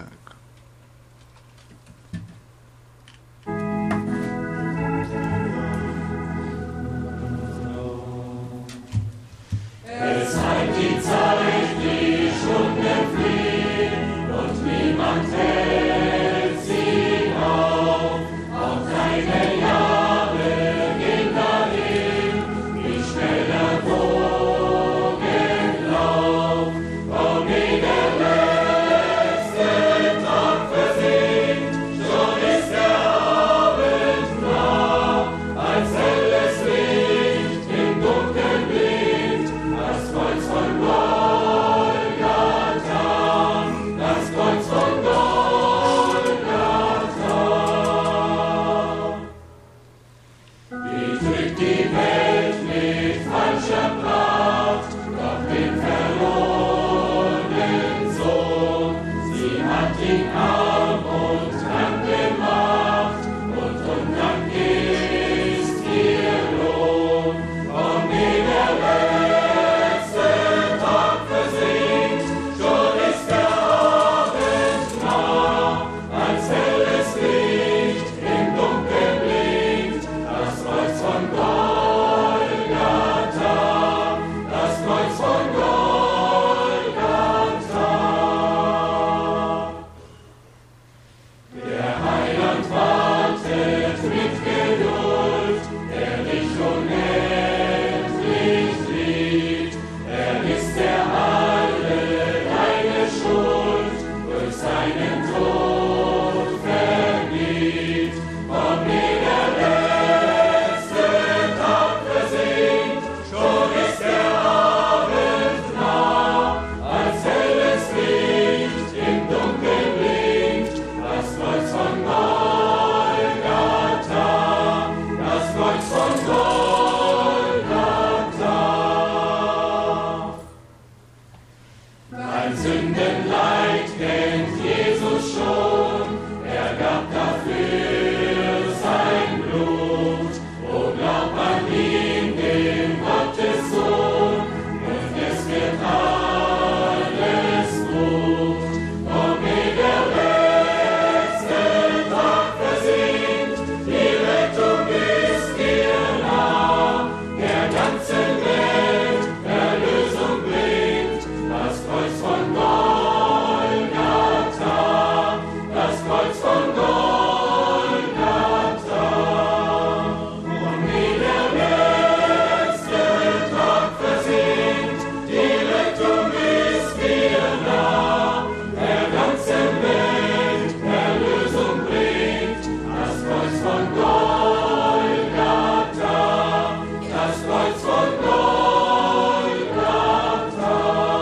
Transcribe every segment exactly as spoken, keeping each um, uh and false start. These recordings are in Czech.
Tak. Es heilt die Zeit, die Stunden fliehen und niemand hält sie auf. Auch deine Jahre gehen dahin, wie schnell der Wogenlauf. Komm, wie der letzte Tag versinkt, schon ist der Abend nah, als helles Licht im Dunkeln blinkt. Das Kreuz von Golgatha, das Kreuz von Golgatha. Wie drückt die Welt mit falscher Pracht nach dem verlorenen Sohn. Sie hat ihn arm und krank gemacht und Undank ist ihr Lohn. Komm, wie der letzte Tag versinkt, schon ist der Abend nah, als helles Licht im Dunkeln blinkt. Das Kreuz von Golgatha, das Kreuz von Golgatha. Der Heiland wartet mit Geduld, der dich unendlich liebt. Er ist der alle deine Schuld durch seinen Tod vergibt. Komm, wie der letzte Tag versinkt, schon ist der Abend nah, als helles Licht im Dunkeln blinkt. Das Kreuz von Golgatha, das Kreuz von Golgatha. Dein Sündenleid kennt Jesus schon, er gab dafür sein Blut. O glaub an ihn, den Gottessohn, und es wird alles gut. Komm, wie der letzte Tag versinkt, die Rettung ist dir nah, der ganzen Welt Erlösung bringt. Das Kreuz von Golgatha, das Kreuz von Golgatha. Und wie der letzte Tag versinkt, die Rettung ist dir nah, der ganzen Welt Erlösung bringt. Das Kreuz von Golgatha, das Kreuz von Golgatha.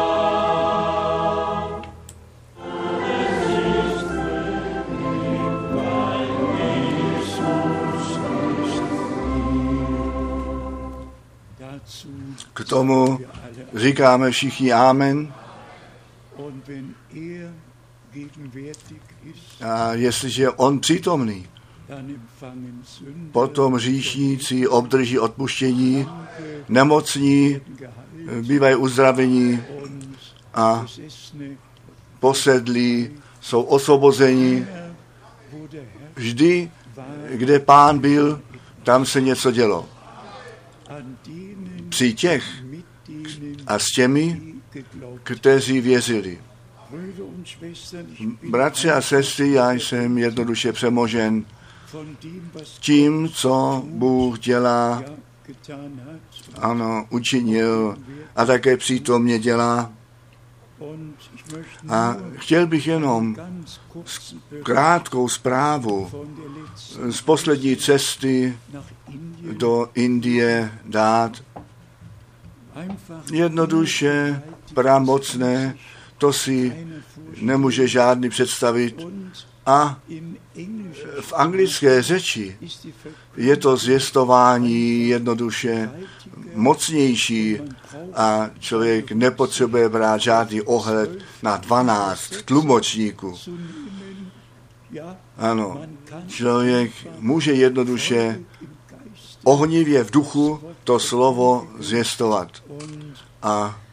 K tomu říkáme všichni amen. Und wenn er gegenwärtig ist, A jestliže je on přítomný, dann empfangen Sünder potom hříšníci obdrží odpuštění, nemocní bývají uzdravení und a Besessene, posedlí jsou osvobozeni. wo der Herr Vždy, kde Pán byl, tam se něco dělo. an denen Při těch mit denen a s těmi, die geglaubt. kteří věřili. Brüder und Schwestern, ich bin Bratři a sestry, já jsem jednoduše přemožen von dem, was tím, co Bůh dělá, ja getan hat ano, učinil a také přítomně dělá. und ich möchte A nur chtěl bych jenom ganz kurzen Bericht krátkou zprávu von der letzten z poslední cesty nach Indien do Indie dát. einfach Jednoduše, pramocné, to si eine Vorstellung nemůže žádný představit. und A in Englisch v anglické řeči ist die je to zvěstování jednoduše mocnější a člověk nepotřebuje brát žádný ohled na dvanáct tlumočníků. zu nehmen, ja, Ano, man kann člověk může jednoduše im Geist ohnivě v duchu to slovo zvěstovat. und A ich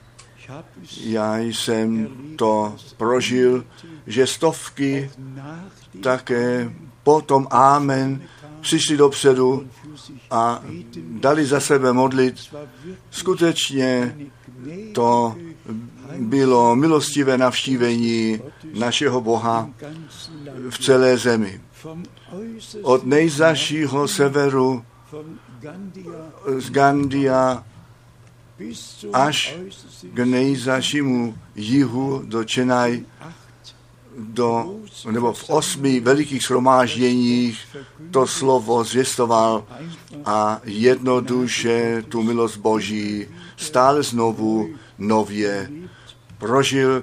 Já jsem to prožil, že stovky také po tom Amen přišli dopředu a dali za sebe modlit. Skutečně to bylo milostivé navštívení našeho Boha v celé zemi. Od nejzašího severu z Gandia až k nejzašímu jihu do Chennai, do, nebo v osmi velikých shromážděních to slovo zvěstoval a jednoduše tu milost Boží stále znovu nově prožil.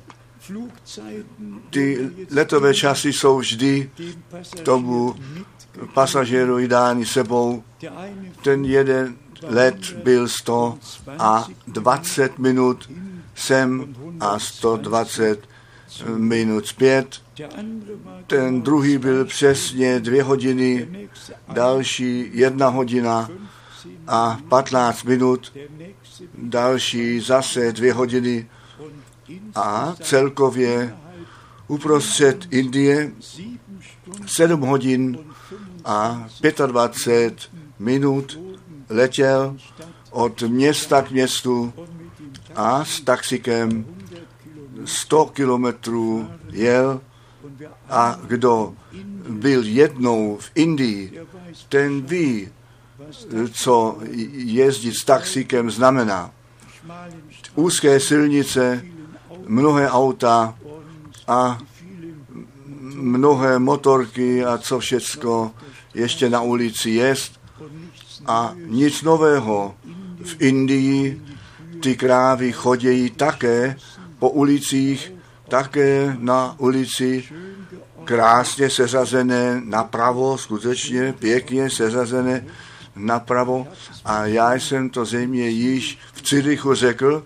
Ty letové časy jsou vždy tomu pasažérovi dány sebou. Ten jeden let byl sto dvacet minut sem a sto dvacet minut zpět. Ten druhý byl přesně dvě hodiny, další jedna hodina a patnáct minut, další zase dvě hodiny a celkově uprostřed Indie sedm hodin a dvacet pět minut letěl od města k městu a s taxikem sto kilometrů jel a kdo byl jednou v Indii, ten ví, co jezdit s taxikem znamená. Úzké silnice, mnohé auta a mnohé motorky a co všecko ještě na ulici jest a nic nového. V Indii ty krávy chodějí také po ulicích, také na ulici krásně seřazené napravo, skutečně pěkně seřazené napravo. A já jsem to zřejmě již v Cyrichu řekl,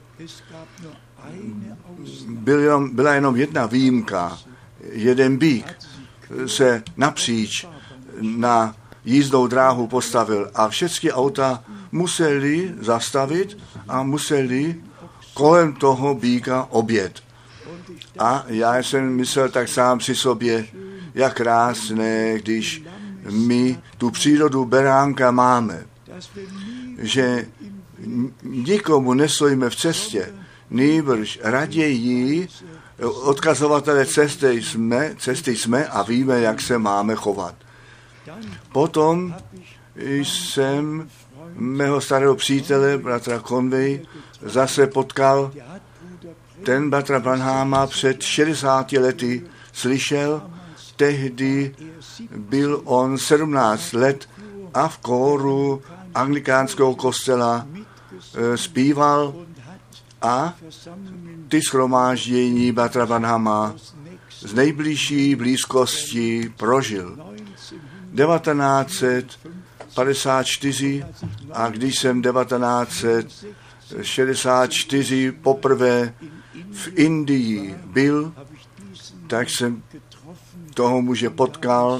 byl jenom, byla jenom jedna výjimka. Jeden býk se napříč na jízdnou dráhu postavil a všechny auta museli zastavit a museli kolem toho býka obět. A já jsem myslel tak sám při sobě, jak krásné, když my tu přírodu beránka máme, že nikomu nestojíme v cestě, nýbrž raději odkazovatele cesty jsme, cesty jsme a víme, jak se máme chovat. Potom jsem mého starého přítele, bratra Conway, zase potkal. Ten bratra Branhama před šedesáti lety slyšel, tehdy byl on sedmnáct let a v kóru anglikánského kostela e, zpíval a ty shromáždění bratra Branhama z nejbližší blízkosti prožil. devatenáct set padesát čtyři a když jsem devatenáct set šedesát čtyři poprvé v Indii byl, tak jsem toho muže potkal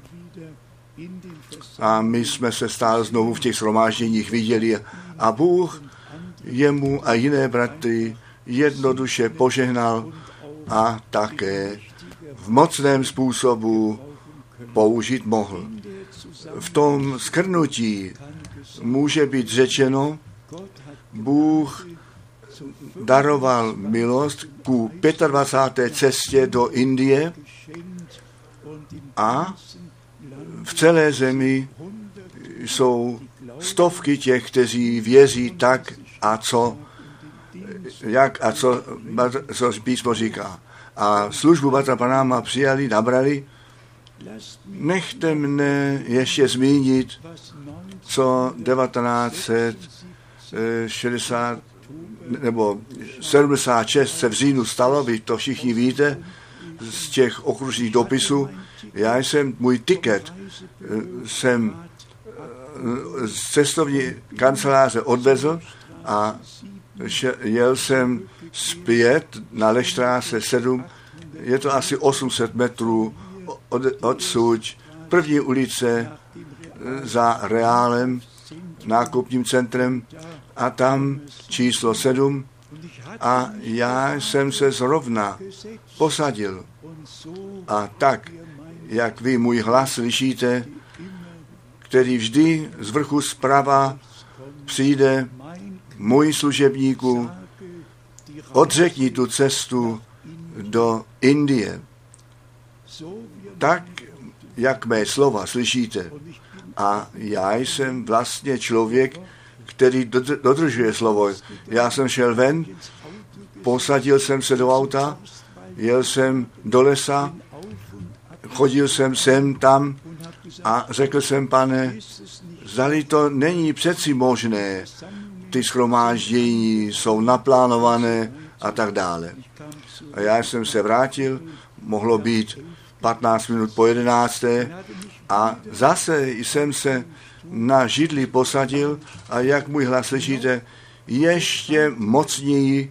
a my jsme se stále znovu v těch shromážděních viděli a Bůh jemu a jiné bratry jednoduše požehnal a také v mocném způsobu použít mohl. V tom shrnutí může být řečeno, Bůh daroval milost ku dvacáté páté cestě do Indie a v celé zemi jsou stovky těch, kteří věří tak a co, jak a co, co písmo říká. A službu bratra Branhama přijali, nabrali. Nechte mne ještě zmínit, co devatenáct set šedesát nebo sedmdesát šest se v říjnu stalo, vy to všichni víte, z těch okružních dopisů. Já jsem, můj tiket jsem z cestovní kanceláře odvezl a jel jsem zpět na Leštrasse sedm, je to asi osm set metrů od, odsud, první ulice za Reálem, nákupním centrem a tam číslo sedm a já jsem se zrovna posadil. A tak, jak vy můj hlas slyšíte, který vždy z vrchu zprava přijde, můj služebníku, odřekni tu cestu do Indie. Tak, jak mé slova slyšíte. A já jsem vlastně člověk, který dodržuje slovo. Já jsem šel ven, posadil jsem se do auta, jel jsem do lesa, chodil jsem sem, tam a řekl jsem, pane, zdali to není přeci možné, ty shromáždění jsou naplánované a tak dále. A já jsem se vrátil, mohlo být patnáct minut po jedenácté a zase jsem se na židli posadil a jak můj hlas slyšíte, ještě mocněji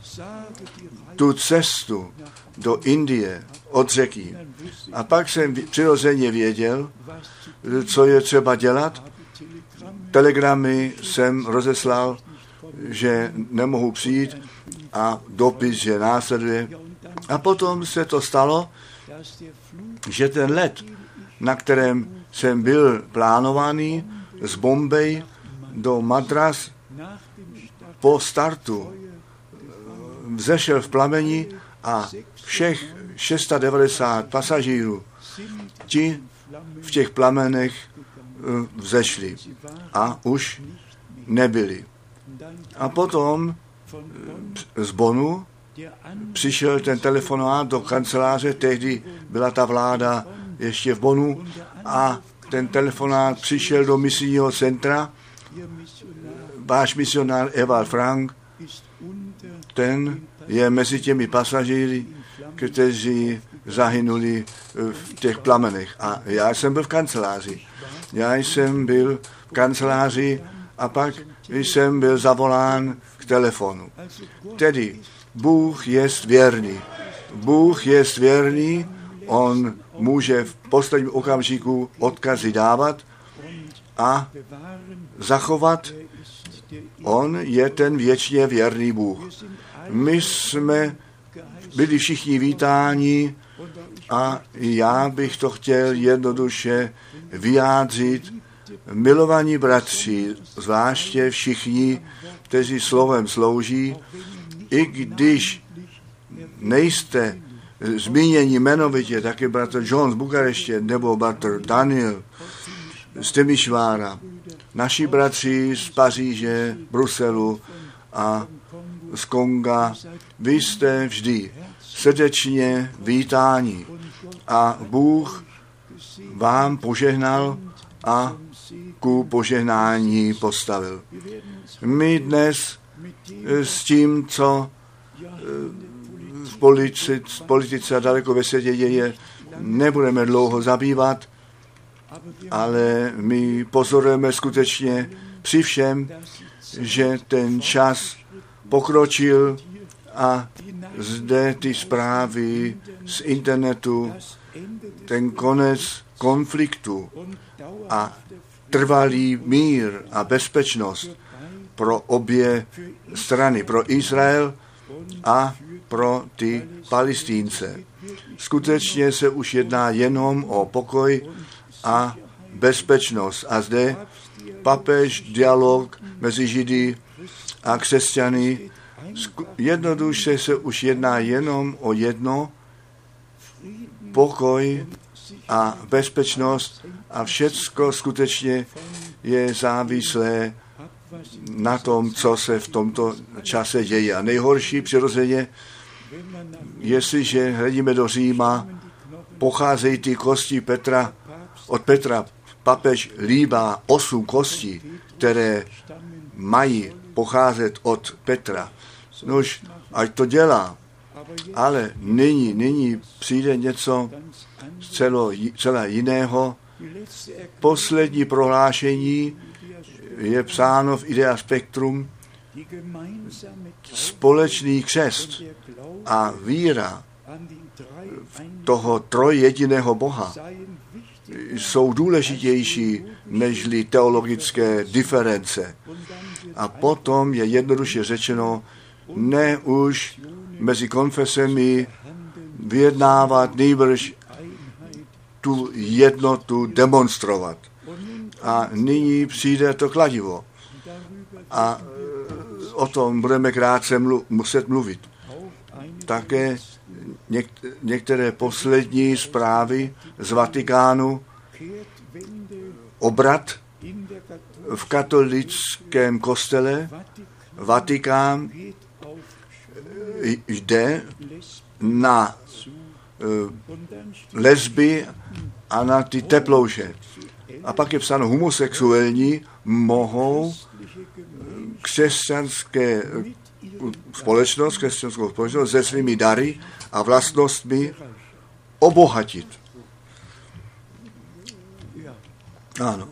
tu cestu do Indie odřekni. A pak jsem přirozeně věděl, co je třeba dělat. Telegramy jsem rozeslal, že nemohu přijít a dopis, že následuje. A potom se to stalo, že ten let, na kterém jsem byl plánovaný z Bombay do Madras, po startu vzešel v plameni a všech devadesát šest pasažírů, ti v těch plamenech vzešli a už nebyli. A potom z Bonu přišel ten telefonát do kanceláře, tehdy byla ta vláda ještě v Bonu a ten telefonát přišel do misijního centra. Váš misionár Ewald Frank, ten je mezi těmi pasažíry, kteří zahynuli v těch plamenech. A já jsem byl v kanceláři. Já jsem byl v kanceláři a pak jsem byl zavolán k telefonu. Tedy Bůh je věrný. Bůh je věrný, on může v posledním okamžiku odkazy dávat a zachovat. On je ten věčně věrný Bůh. My jsme byli všichni vítáni a já bych to chtěl jednoduše vyjádřit. Milovaní bratři, zvláště všichni, kteří slovem slouží, i když nejste zmíněni jmenovitě, taky bratr John z Bukareště nebo bratr Daniel z Timišvára, naši bratři z Paříže, Bruselu a z Konga, vy jste vždy srdečně vítáni a Bůh vám požehnal a ku požehnání postavil. My dnes s tím, co v politice, v politice a daleko ve světě děje, nebudeme dlouho zabývat, ale my pozorujeme skutečně při všem, že ten čas pokročil a zde ty zprávy z internetu, ten konec konfliktu a trvalý mír a bezpečnost pro obě strany, pro Izrael a pro ty Palestínce. Skutečně se už jedná jenom o pokoj a bezpečnost. A zde papež dialog mezi Židy a křesťany. Jednoduše se už jedná jenom o jedno, pokoj a bezpečnost a všecko skutečně je závislé na tom, co se v tomto čase děje. A nejhorší přirozeně, jestliže hledíme do Říma, pocházejí ty kosti Petra, od Petra. Papež líbá osm kostí, které mají pocházet od Petra. Nož, ať to dělá, ale nyní, nyní přijde něco celo, celé jiného. Poslední prohlášení je psáno v Idea Spectrum, společný křest a víra v toho trojjediného Boha jsou důležitější nežli teologické diference. A potom je jednoduše řečeno, ne už mezi konfesemi vyjednávat, nýbrž tu jednotu demonstrovat. A nyní přijde to kladivo. A o tom budeme krátce mlu- muset mluvit. Také něk- některé poslední zprávy z Vatikánu, obrat v katolickém kostele, Vatikán jde na uh, lesby a na ty teplouše. A pak je psáno, homosexuální mohou křesťanské společnost, křesťanskou společnost se svými dary a vlastnostmi obohatit. Ano.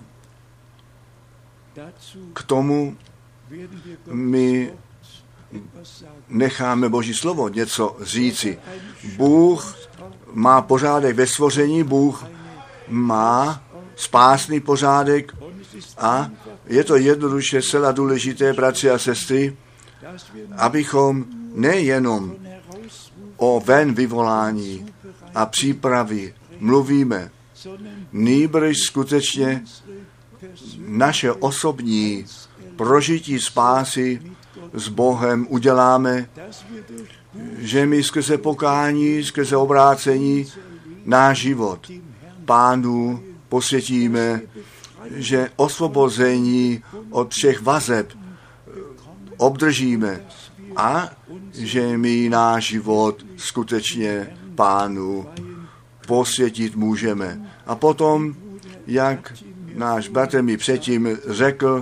K tomu my necháme Boží slovo něco říci. Bůh má pořádek ve stvoření, Bůh má spásný pořádek a je to jednoduše zcela důležité, bratři a sestry, abychom nejenom o ven vyvolání a přípravy mluvíme, nýbrž skutečně naše osobní prožití spásy s Bohem uděláme, že my skrze pokání, skrze obrácení náš život Pánu posvětíme, že osvobození od všech vazeb obdržíme a že my náš život skutečně Pánu posvětit můžeme. A potom, jak náš bratr mi předtím řekl,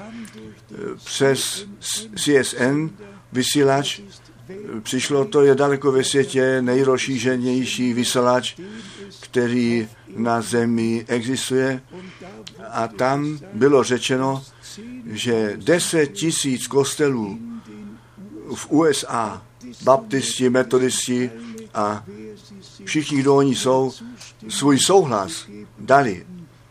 přes C S N vysílač přišlo, to je daleko ve světě nejrozšířenější vysílač, který na zemi existuje. A tam bylo řečeno, že deset tisíc kostelů v U S A, baptisti, metodisti a všichni, kdo oni jsou, svůj souhlas dali,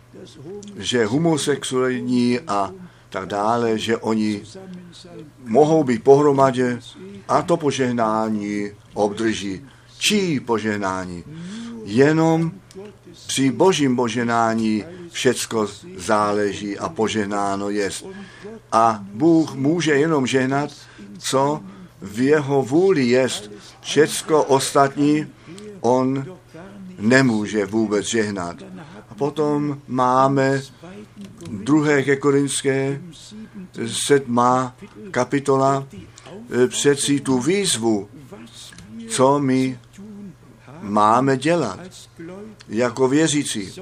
že homosexuální a tak dále, že oni mohou být pohromadě a to požehnání obdrží. Čí požehnání? Jenom při Božím požehnání všecko záleží a požehnáno jest. A Bůh může jenom žehnat, co v jeho vůli jest. Všecko ostatní on nemůže vůbec žehnat. A potom máme druhé ke Korinské sedmá kapitola, přeci tu výzvu, co my máme dělat jako věřící.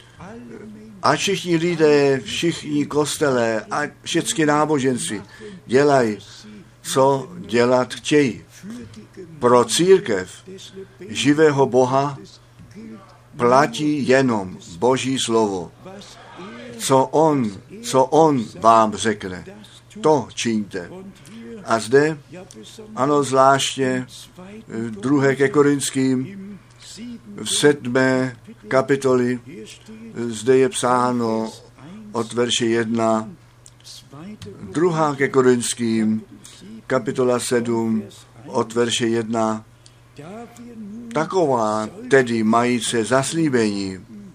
A všichni lidé, všichni kostelé a všechny náboženství dělají, co dělat chtějí. Pro církev živého Boha platí jenom Boží slovo. Co on, co on vám řekne, to čiňte. A zde, ano, zvláště v druhé ke Korinským, v sedmé kapitoli, zde je psáno od verše jedna, druhá ke Korinským, kapitola sedm, od verše jedna, taková tedy majíce zaslíbení,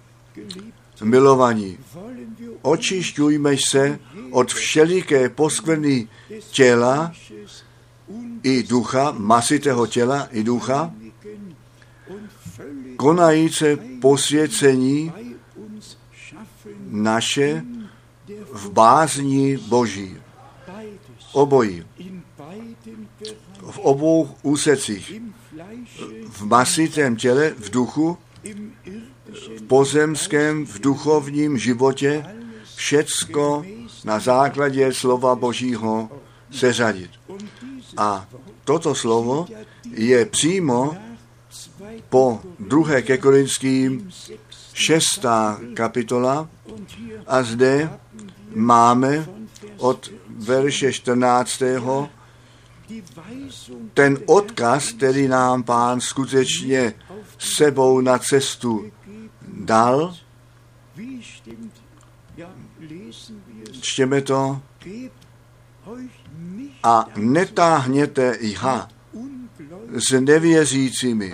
milovaní, očišťujme se od všeliké poskvrny těla i ducha, masitého těla i ducha, konajíce posvěcení naše v bázni Boží. Obojí. V obou úsecích. V masitém těle, v duchu, v pozemském, v duchovním životě, všecko na základě slova Božího seřadit. A toto slovo je přímo po druhé ke Korinským šestá kapitola a zde máme od verše čtrnáctého ten odkaz, který nám Pán skutečně sebou na cestu dal. Čtěme to. a netáhněte jha s nevěřícími.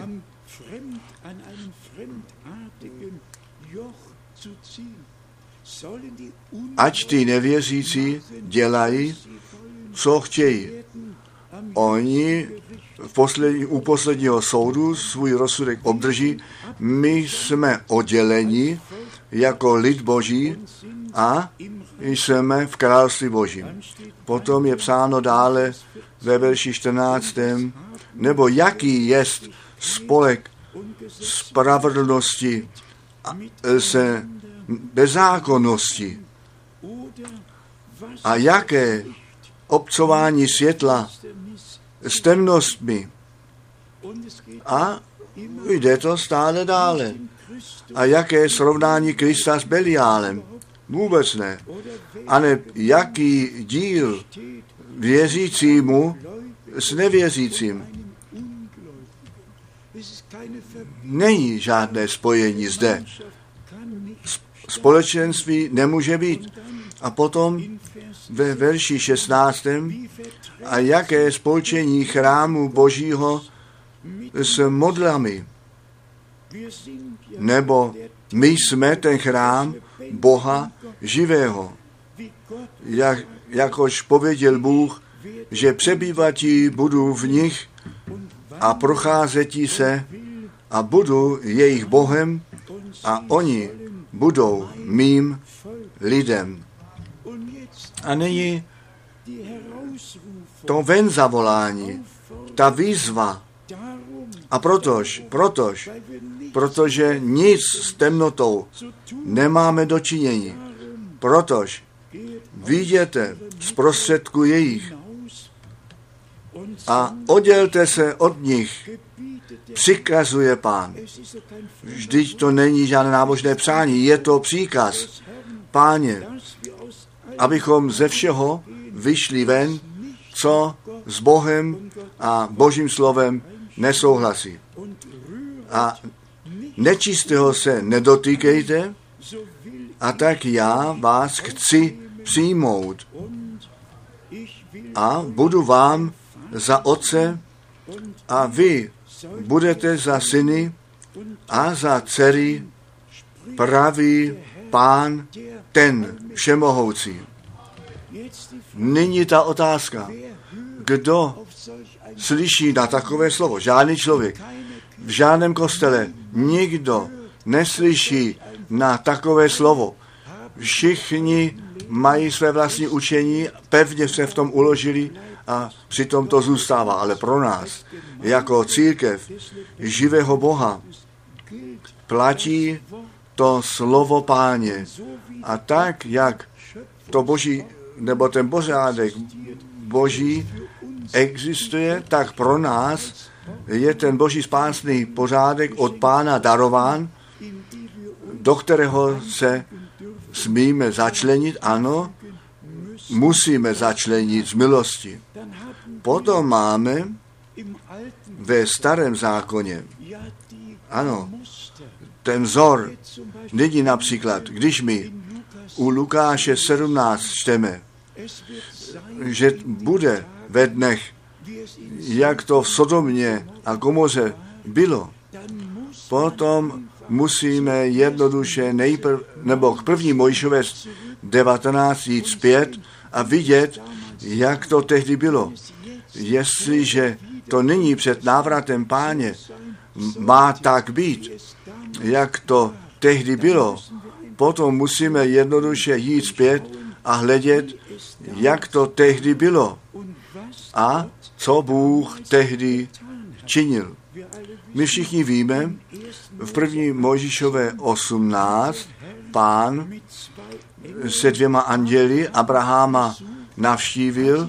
Ať ty nevěřící dělají, co chtějí. Oni v poslední, u posledního soudu svůj rozsudek obdrží. My jsme odděleni jako lid Boží a jsme v království Božím. Potom je psáno dále ve verši čtrnáctém nebo jaký jest spolek spravedlnosti se bezzákonnosti a jaké obcování světla s temnostmi. A jde to stále dále. A jaké srovnání Krista s Beliálem? Vůbec ne. A ne, jaký díl věřícímu s nevěřícím? Není žádné spojení zde. Společenství nemůže být. A potom ve verši šestnáctém a jaké spolčení chrámu Božího s modlami. Nebo my jsme ten chrám Boha živého. Jak, jakož pověděl Bůh, že přebývatí budu v nich a procházetí se a budu jejich Bohem a oni budou mým lidem. A nyní to ven zavolání, ta výzva. A protož, protož, protože nic s temnotou nemáme dočinění. Protož vyjděte z prostředku jejich a oddělte se od nich, přikazuje Pán. Vždyť to není žádné nábožné přání, je to příkaz. Páně, abychom ze všeho vyšli ven, co s Bohem a Božím slovem nesouhlasí. A nečistého se nedotýkejte, a tak já vás chci přijmout. A budu vám za otce a vy budete za syny a za dcery, pravý Pán, ten všemohoucí. Nyní ta otázka, kdo slyší na takové slovo? Žádný člověk. V žádném kostele nikdo neslyší na takové slovo. Všichni mají své vlastní učení, pevně se v tom uložili a přitom to zůstává. Ale pro nás, jako církev živého Boha, platí to slovo Páně. A tak, jak to Boží, nebo ten pořádek Boží existuje, tak pro nás je ten Boží spásný pořádek od Pána darován, do kterého se smíme začlenit, ano, musíme začlenit z milosti. Potom máme ve starém zákoně, ano, ten vzor, nyní například, když my u Lukáše sedmnáct čteme, že bude ve dnech, jak to v Sodomě a Gomoře bylo, potom musíme jednoduše nejprv, nebo k první Mojžíšové devatenáct jít zpět a vidět, jak to tehdy bylo. Jestliže to nyní před návratem Páně má tak být, jak to tehdy bylo, potom musíme jednoduše jít zpět a hledět, jak to tehdy bylo a co Bůh tehdy činil. My všichni víme, v první Mojžíšové osmnáct Pán se dvěma anděli Abraháma navštívil,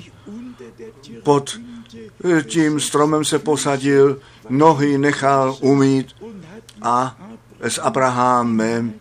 pod tím stromem se posadil, nohy nechal umýt a s Abrahamem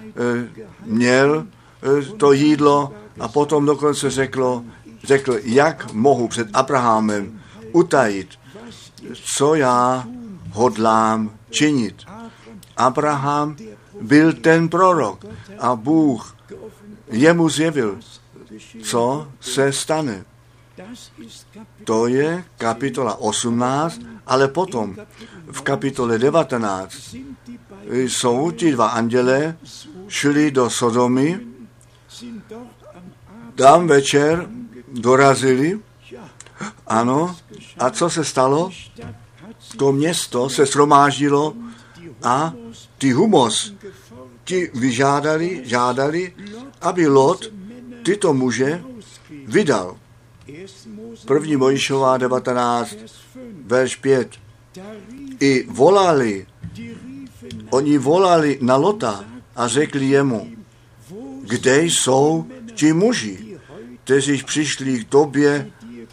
měl to jídlo a potom dokonce řeklo, řekl, jak mohu před Abrahamem utajit, co já hodlám činit. Abraham byl ten prorok a Bůh jemu zjevil, co se stane. To je kapitola osmnáct, ale potom v kapitole devatenáct jsou ti dva andělé, šli do Sodomy, tam večer dorazili, ano, a co se stalo? To město se shromáždilo a ty Humos, ti vyžádali, žádali, aby Lot tyto muže vydal. První Mojžíšová devatenáct, verš pět. I volali, oni volali na Lota a řekli jemu, kde jsou ti muži, kteří přišli k tobě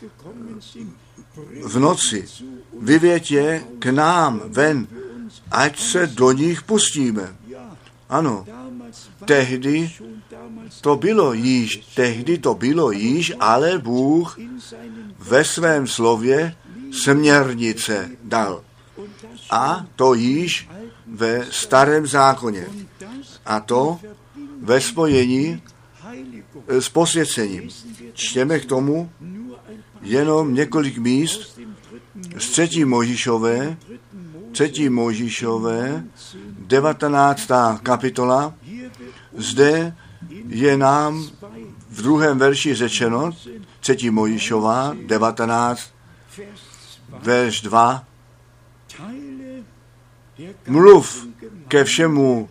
v noci. Vyvěď je k nám ven, ať se do nich pustíme. Ano, tehdy to bylo již, tehdy to bylo již, ale Bůh ve svém slově směrnice dal. A to již ve starém zákoně. A to ve spojení s posvěcením. Čteme k tomu jenom několik míst z třetí Mojžíšové, třetí Mojžíšové, devatenáctá kapitola. Zde je nám v druhém verši řečeno, třetí Mojžíšová, devatenáct, verš dva. Mluv ke všemu,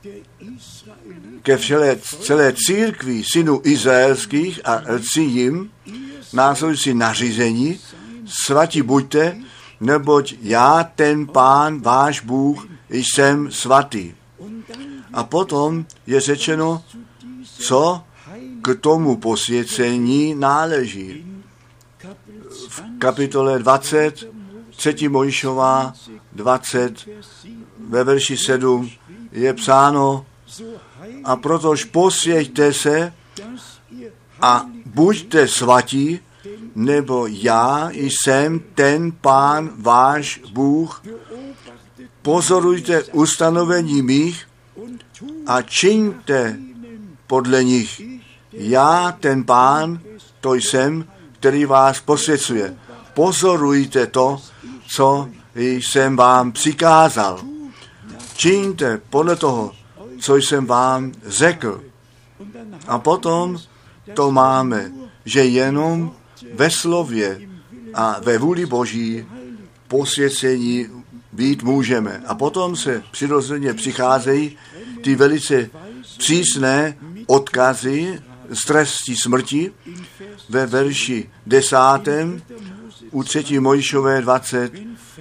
ke všelé, celé církvi synů izraelských a rci jim následující nařízení, svatí buďte, neboť já, ten Pán, váš Bůh, jsem svatý. A potom je řečeno, co k tomu posvěcení náleží. V kapitole dvacet, třetí Mojžíšová dvacet, ve verši sedm je psáno, a protož posvěťte se a buďte svatí, nebo já jsem ten Pán, váš Bůh. Pozorujte ustanovení mých a čiňte podle nich. Já, ten Pán, to jsem, který vás posvěcuje. Pozorujte to, co jsem vám přikázal. Čiňte podle toho, co jsem vám řekl. A potom to máme, že jenom ve slově a ve vůli Boží posvěcení být můžeme. A potom se přirozeně přicházejí ty velice přísné odkazy z trestí smrti ve verši desátém u třetí Mojžíšové dvacet.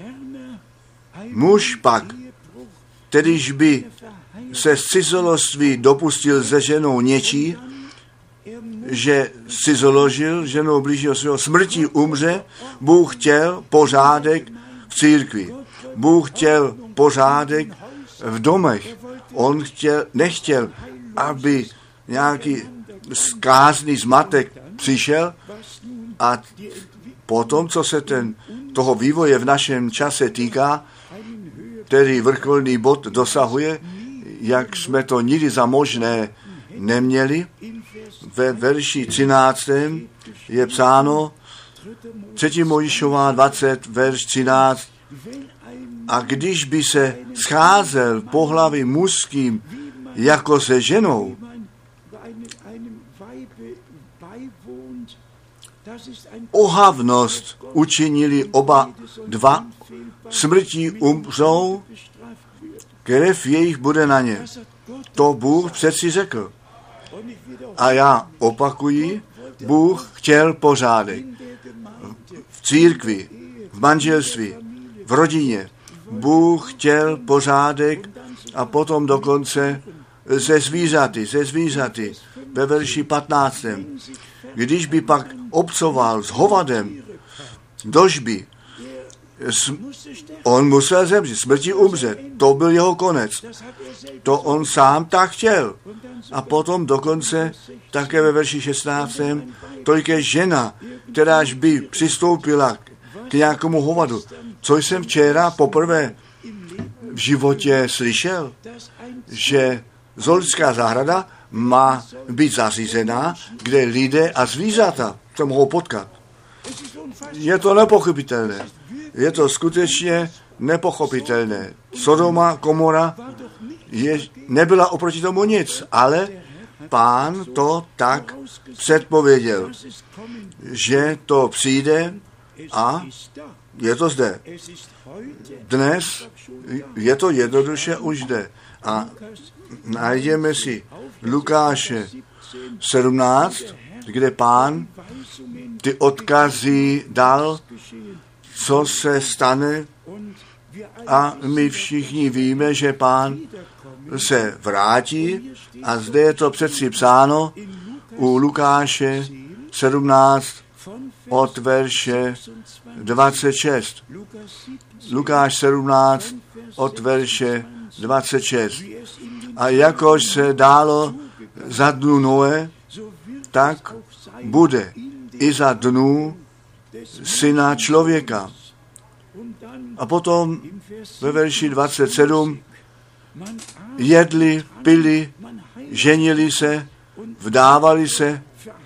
Muž pak, kterýž by se z cizoloství dopustil se ženou něčí, že cizoložil ženou blížního svého, smrtí umře, Bůh chtěl pořádek v církvi. Bůh chtěl pořádek v domech. On chtěl, nechtěl, aby nějaký zkázný zmatek přišel a potom, co se ten, toho vývoje v našem čase týká, který vrcholný bod dosahuje, jak jsme to nikdy za možné neměli, ve verši třináctém je psáno, třetí Mojžíšová dvacet, verš třináct, a když by se scházel pohlaví mužským jako se ženou, ohavnost učinili oba dva, smrtí umřou, krev jejich bude na ně. To Bůh přeci řekl. A já opakuji, Bůh chtěl pořádek v církvi, v manželství, v rodině. Bůh chtěl pořádek a potom dokonce se zvířaty, se zvířaty ve verši patnáctém. Když by pak obcoval s hovadem, dožby, on musel zemřít, smrti umřet. To byl jeho konec. To on sám tak chtěl. A potom dokonce také ve verši šestnáctém tolik je žena, kteráž by přistoupila k nějakému hovadu. Co jsem včera poprvé v životě slyšel, že zoologická zahrada má být zařízená, kde lidé a zvířata se mohou potkat. Je to nepochopitelné. Je to skutečně nepochopitelné. Sodoma, Gomora je, nebyla oproti tomu nic, ale Pán to tak předpověděl, že to přijde a je to zde. Dnes je to jednoduše už zde. A najdeme si Lukáše sedmnáct, kde Pán ty odkazy dal, co se stane, a my všichni víme, že Pán se vrátí a zde je to přeci psáno u Lukáše sedmnáct od verše dvacet šest. Lukáš sedmnáct od verše dvacet šest. A jakož se dálo za dnu Noe, tak bude i za dnů syna člověka. A potom ve verši dvacet sedm jedli, pili, ženili se, vdávali se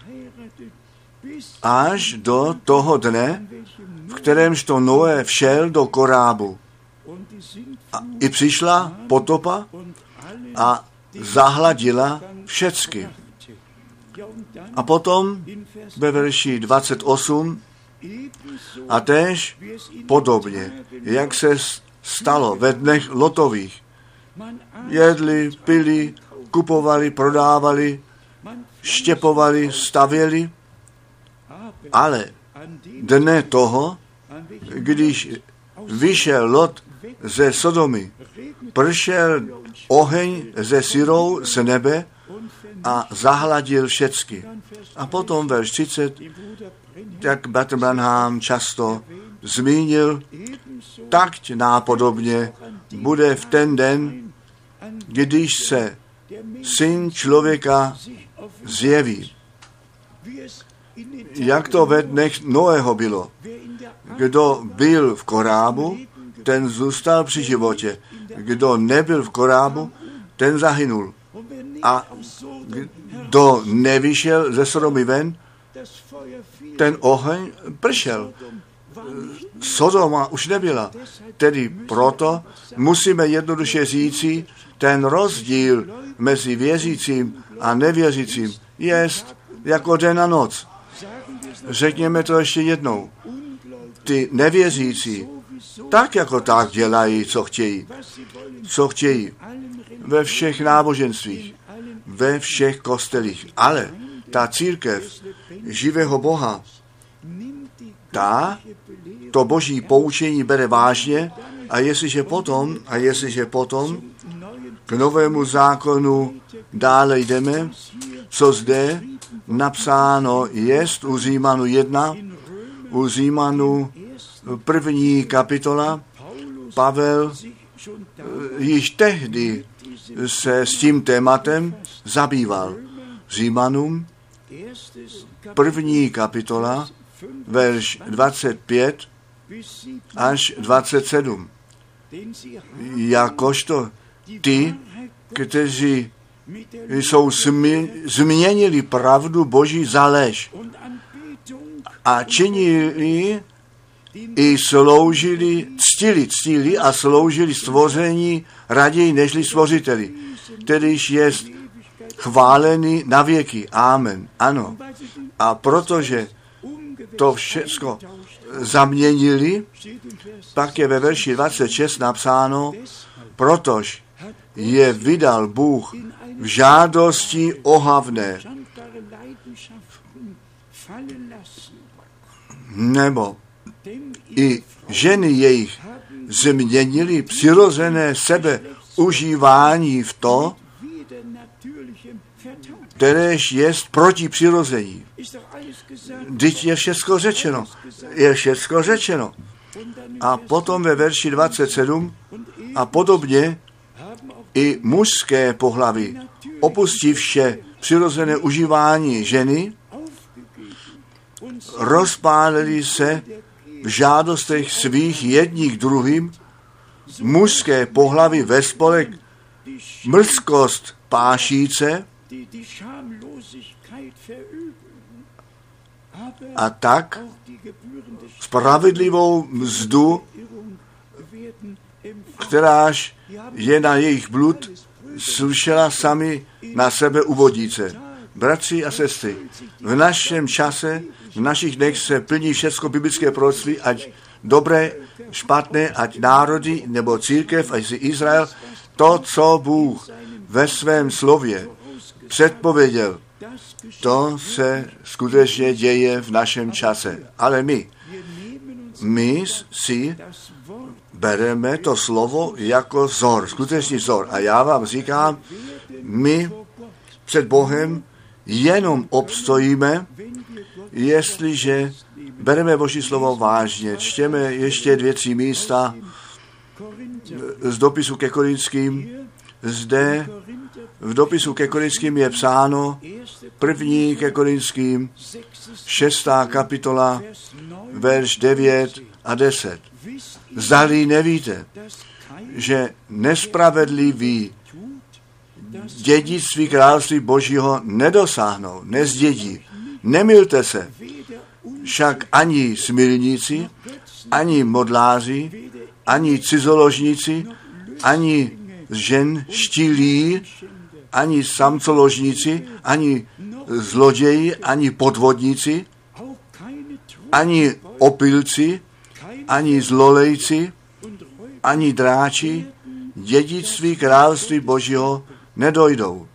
až do toho dne, v kterémž to Noé všel do korábu. A i přišla potopa a zahladila všecky. A potom ve verši dvacet osm a též podobně, jak se stalo ve dnech Lotových. Jedli, pili, kupovali, prodávali, štěpovali, stavěli, ale dne toho, když vyšel Lot ze Sodomy, pršel oheň ze syrou z nebe a zahladil všecky. A potom verš třicet, jak Bratr Branham často zmínil, tak nápodobně bude v ten den, když se Syn člověka zjeví. Jak to ve dnech Noého bylo. Kdo byl v korábu, ten zůstal při životě. Kdo nebyl v korábu, ten zahynul. A kdo nevyšel ze Sodomy ven, ten oheň pršel. Sodoma už nebyla. Tedy proto musíme jednoduše říci, ten rozdíl mezi věřícím a nevěřícím jest jako den a noc. Řekněme to ještě jednou. Ty nevěřící tak jako tak dělají, co chtějí. Co chtějí. Ve všech náboženstvích, ve všech kostelích. Ale ta církev živého Boha, ta to boží poučení bere vážně a jestliže potom, a jestliže potom k novému zákonu dále jdeme, co zde napsáno jest u Římanu jedna, u Římanu první kapitola, Pavel již tehdy se s tím tématem zabýval. Římanům první kapitola, verš dvacet pět až dvacet sedm. Jakožto ty, kteří jsou smi, změnili pravdu Boží za lež a činili i sloužili, ctili, ctili a sloužili stvoření raději nežli stvořiteli, kterýž jest chválený na věky. Amen. Ano. A protože to všecko zaměnili, pak je ve verši dvacet šest napsáno, protož je vydal Bůh v žádosti ohavné. Nebo i ženy jejich změnili přirozené sebe užívání v to, kteréž jest proti přirození. Vždyť je všecko řečeno. Je všecko řečeno. A potom ve verši dvacet sedm a podobně i mužské pohlaví, opustivše přirozené užívání ženy, rozpálili se v žádostech svých jedních druhým, mužské pohlaví ve spolek mrzkost pášíce A tak spravedlivou mzdu, kteráž je na jejich blud, slyšela sami na sebe uvodíce. Bratři a sestry, v našem čase, v našich dnech se plní všecko biblické proroctví, ať dobré, špatné, ať národy nebo církev, ať si Izrael, to, co Bůh ve svém slově předpověděl, to se skutečně děje v našem čase. Ale my, my si bereme to slovo jako vzor, skutečný vzor. A já vám říkám, my před Bohem jenom obstojíme, jestliže bereme Boží slovo vážně. Čtěme ještě dvě, tři místa z dopisu ke Korinským. Zde v dopisu ke Korinským je psáno, první ke Korinským, šestá kapitola, verš devět a deset. Zdali nevíte, že nespravedliví dědictví království Božího nedosáhnou, nezdědí. Nemilte se, však ani smilníci, ani modláři, ani cizoložníci, ani žen štílí, ani samcoložníci, ani zloději, ani podvodníci, ani opilci, ani zlolejci, ani dráči dědictví království Božího nedojdou.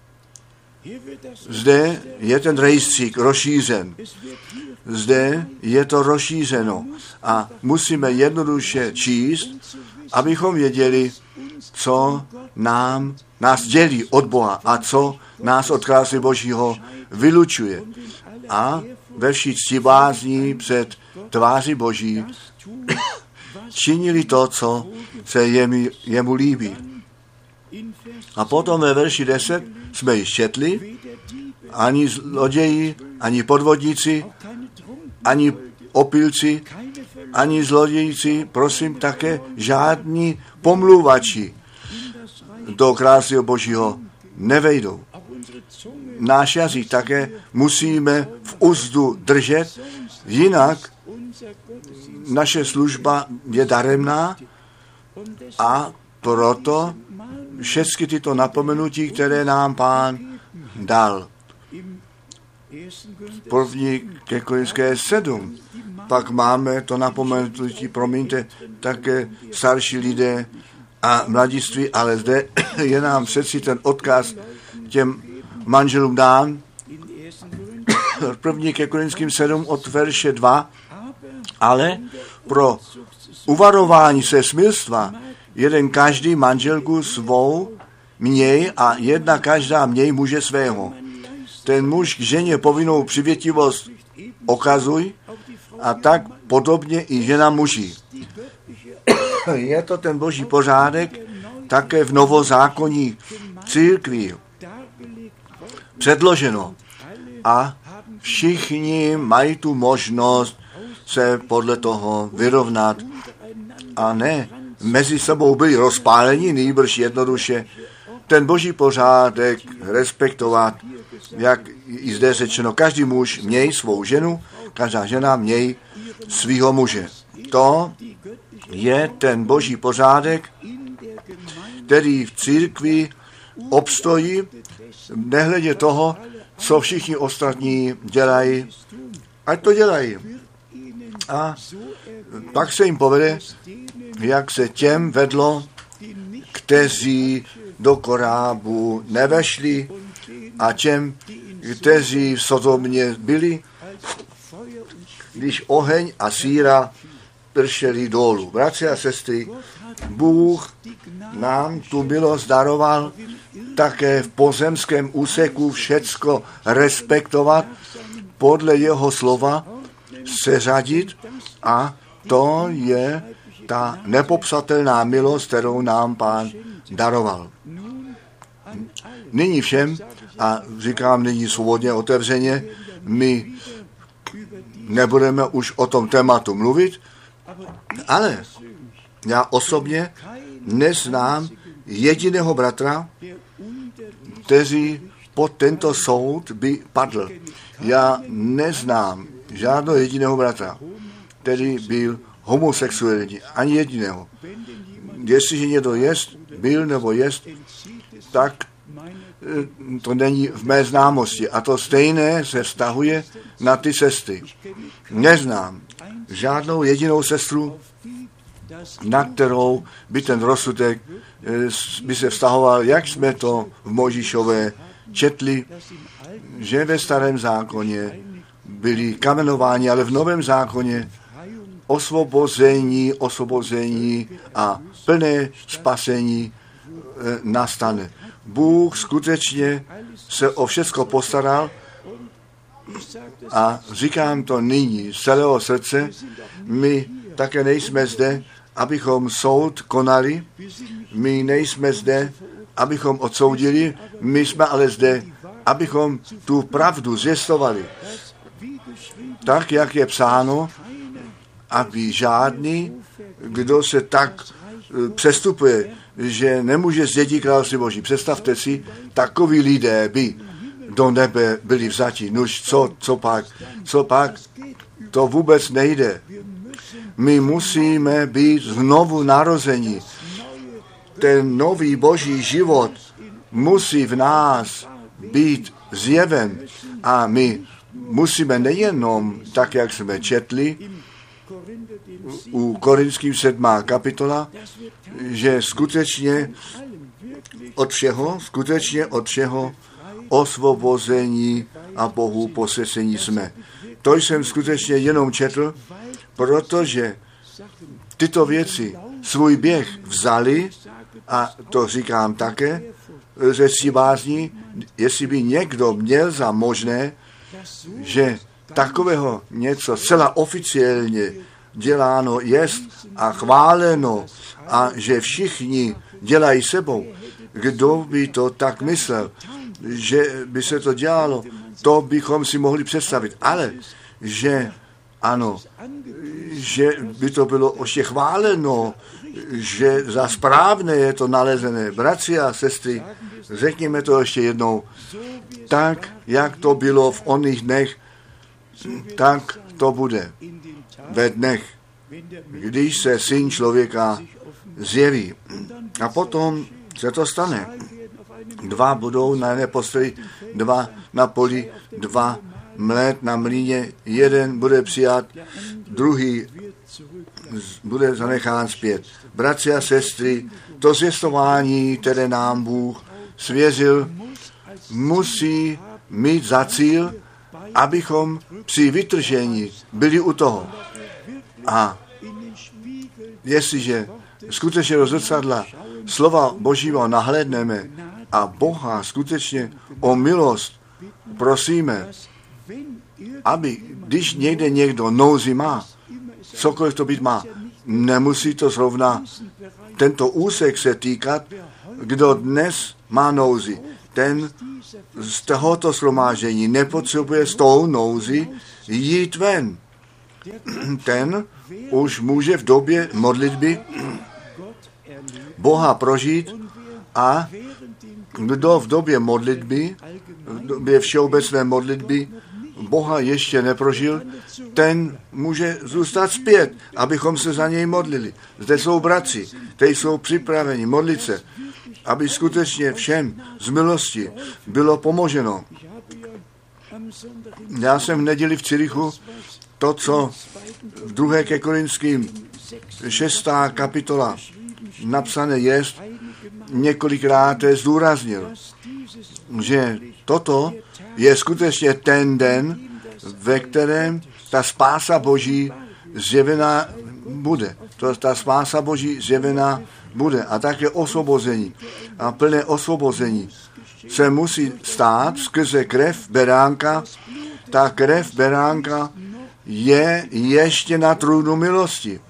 Zde je ten rejstřík rozšířen. Zde je to rozšířeno a musíme jednoduše číst, abychom věděli, co nám, nás dělí od Boha a co nás od království Božího vylučuje. A ve vší ctibázní před tváří Boží činili to, co se jemu, jemu líbí. A potom ve verši deset jsme již četli, ani zloději, ani podvodníci, ani opilci, ani zlodějci, prosím také žádní pomluvači do království Božího nevejdou. Náš jazyk také musíme v úzdu držet, jinak naše služba je daremná a proto všechny tyto napomenutí, které nám Pán dal. První ke Korinské sedm. Pak máme to napomenutí, promiňte, také starší lidé a mladiství, ale zde je nám přeci ten odkaz těm manželům dán. První ke Korinským sedm od verše dva. Ale pro uvarování se smilstva jeden každý manželku svou měj a jedna každá měj muže svého. Ten muž k ženě povinnou přivětivost okazuj a tak podobně i žena muži. Je to ten Boží pořádek také v novozákonní církvi předloženo. A všichni mají tu možnost se podle toho vyrovnat. A ne mezi sebou byli rozpáleni, nýbrž jednoduše ten Boží pořádek respektovat, jak i zde řečeno, každý muž měj svou ženu, každá žena měj svýho muže. To je ten Boží pořádek, který v církvi obstojí, nehledě toho, co všichni ostatní dělají, ať to dělají. A pak se jim povede, jak se těm vedlo, kteří do korábu nevešli a těm, kteří v Sodomě byli, když oheň a síra pršeli dolů. Bratři a sestry, Bůh nám tu milost daroval také v pozemském úseku všecko respektovat, podle jeho slova seřadit a to je ta nepopsatelná milost, kterou nám Pán daroval. Nyní všem, a říkám nyní svobodně, otevřeně, my nebudeme už o tom tématu mluvit, ale já osobně neznám jediného bratra, který pod tento soud by padl. Já neznám žádného jediného bratra, který byl homosexuální, ani jediného. Jestliže někdo jest, byl nebo jest, tak to není v mé známosti. A to stejné se vztahuje na ty sestry. Neznám žádnou jedinou sestru, na kterou by ten rozsudek by se vztahoval, jak jsme to v Mojžíšové četli, že ve starém zákoně byli kamenováni, ale v novém zákoně osvobození, osvobození a plné spasení e, nastane. Bůh skutečně se o všecko postaral a říkám to nyní z celého srdce, my také nejsme zde, abychom soud konali, my nejsme zde, abychom odsoudili, my jsme ale zde, abychom tu pravdu zjistovali. Tak, jak je psáno, aby žádný, kdo se tak přestupuje, že nemůže zdědit království Boží. Představte si, takoví lidé by do nebe byli vzati. Nuž, co, co pak? Co pak? To vůbec nejde. My musíme být znovu narození. Ten nový Boží život musí v nás být zjeven a my musíme nejenom, tak jak jsme četli, u Korinským sedmá kapitola, že skutečně od všeho, skutečně od všeho osvobození a Bohu posvěcení jsme. To jsem skutečně jenom četl, protože tyto věci svůj běh vzali, a to říkám také, že si bázní, jestli by někdo měl za možné, že takového něco zcela oficiálně děláno jest a chváleno a že všichni dělají sebou. Kdo by to tak myslel, že by se to dělalo, to bychom si mohli představit. Ale že ano, že by to bylo ještě chváleno, že za správné je to nalezené. Bratři a sestry, řekněme to ještě jednou, tak, jak to bylo v oných dnech, tak to bude ve dnech, když se Syn člověka zjeví. A potom se to stane. Dva budou na jedné posteli, dva na poli, dva mlét na mlýně, jeden bude přijat, druhý bude zanechán zpět. Bratři a sestry, to zvěstování, které nám Bůh svěřil, musí mít za cíl, abychom při vytržení byli u toho. A jestliže skutečně do zrcadla slova Božího nahlédneme a Boha skutečně o milost prosíme, aby, když někde někdo nouzi má, cokoliv to být má, nemusí to zrovna tento úsek se týkat, kdo dnes má nouzi. Ten z tohoto shromáždění nepotřebuje s tou nouzi jít ven. Ten už může v době modlitby Boha prožít a kdo v době modlitby, v době všeobecné modlitby Boha ještě neprožil, ten může zůstat zpět, abychom se za něj modlili. Zde jsou bratři, kteří jsou připraveni modlit se, aby skutečně všem z milosti bylo pomoženo. Já jsem v neděli v Cirichu to, co v druhé ke Korinským šestá kapitola napsané jest, několikrát zdůraznil, že toto je skutečně ten den, ve kterém ta spása Boží zjevená bude. To ta spása Boží zjevená bude. A také osvobození. A plné osvobození se musí stát skrze krev beránka. Ta krev beránka je ještě na trůnu milosti.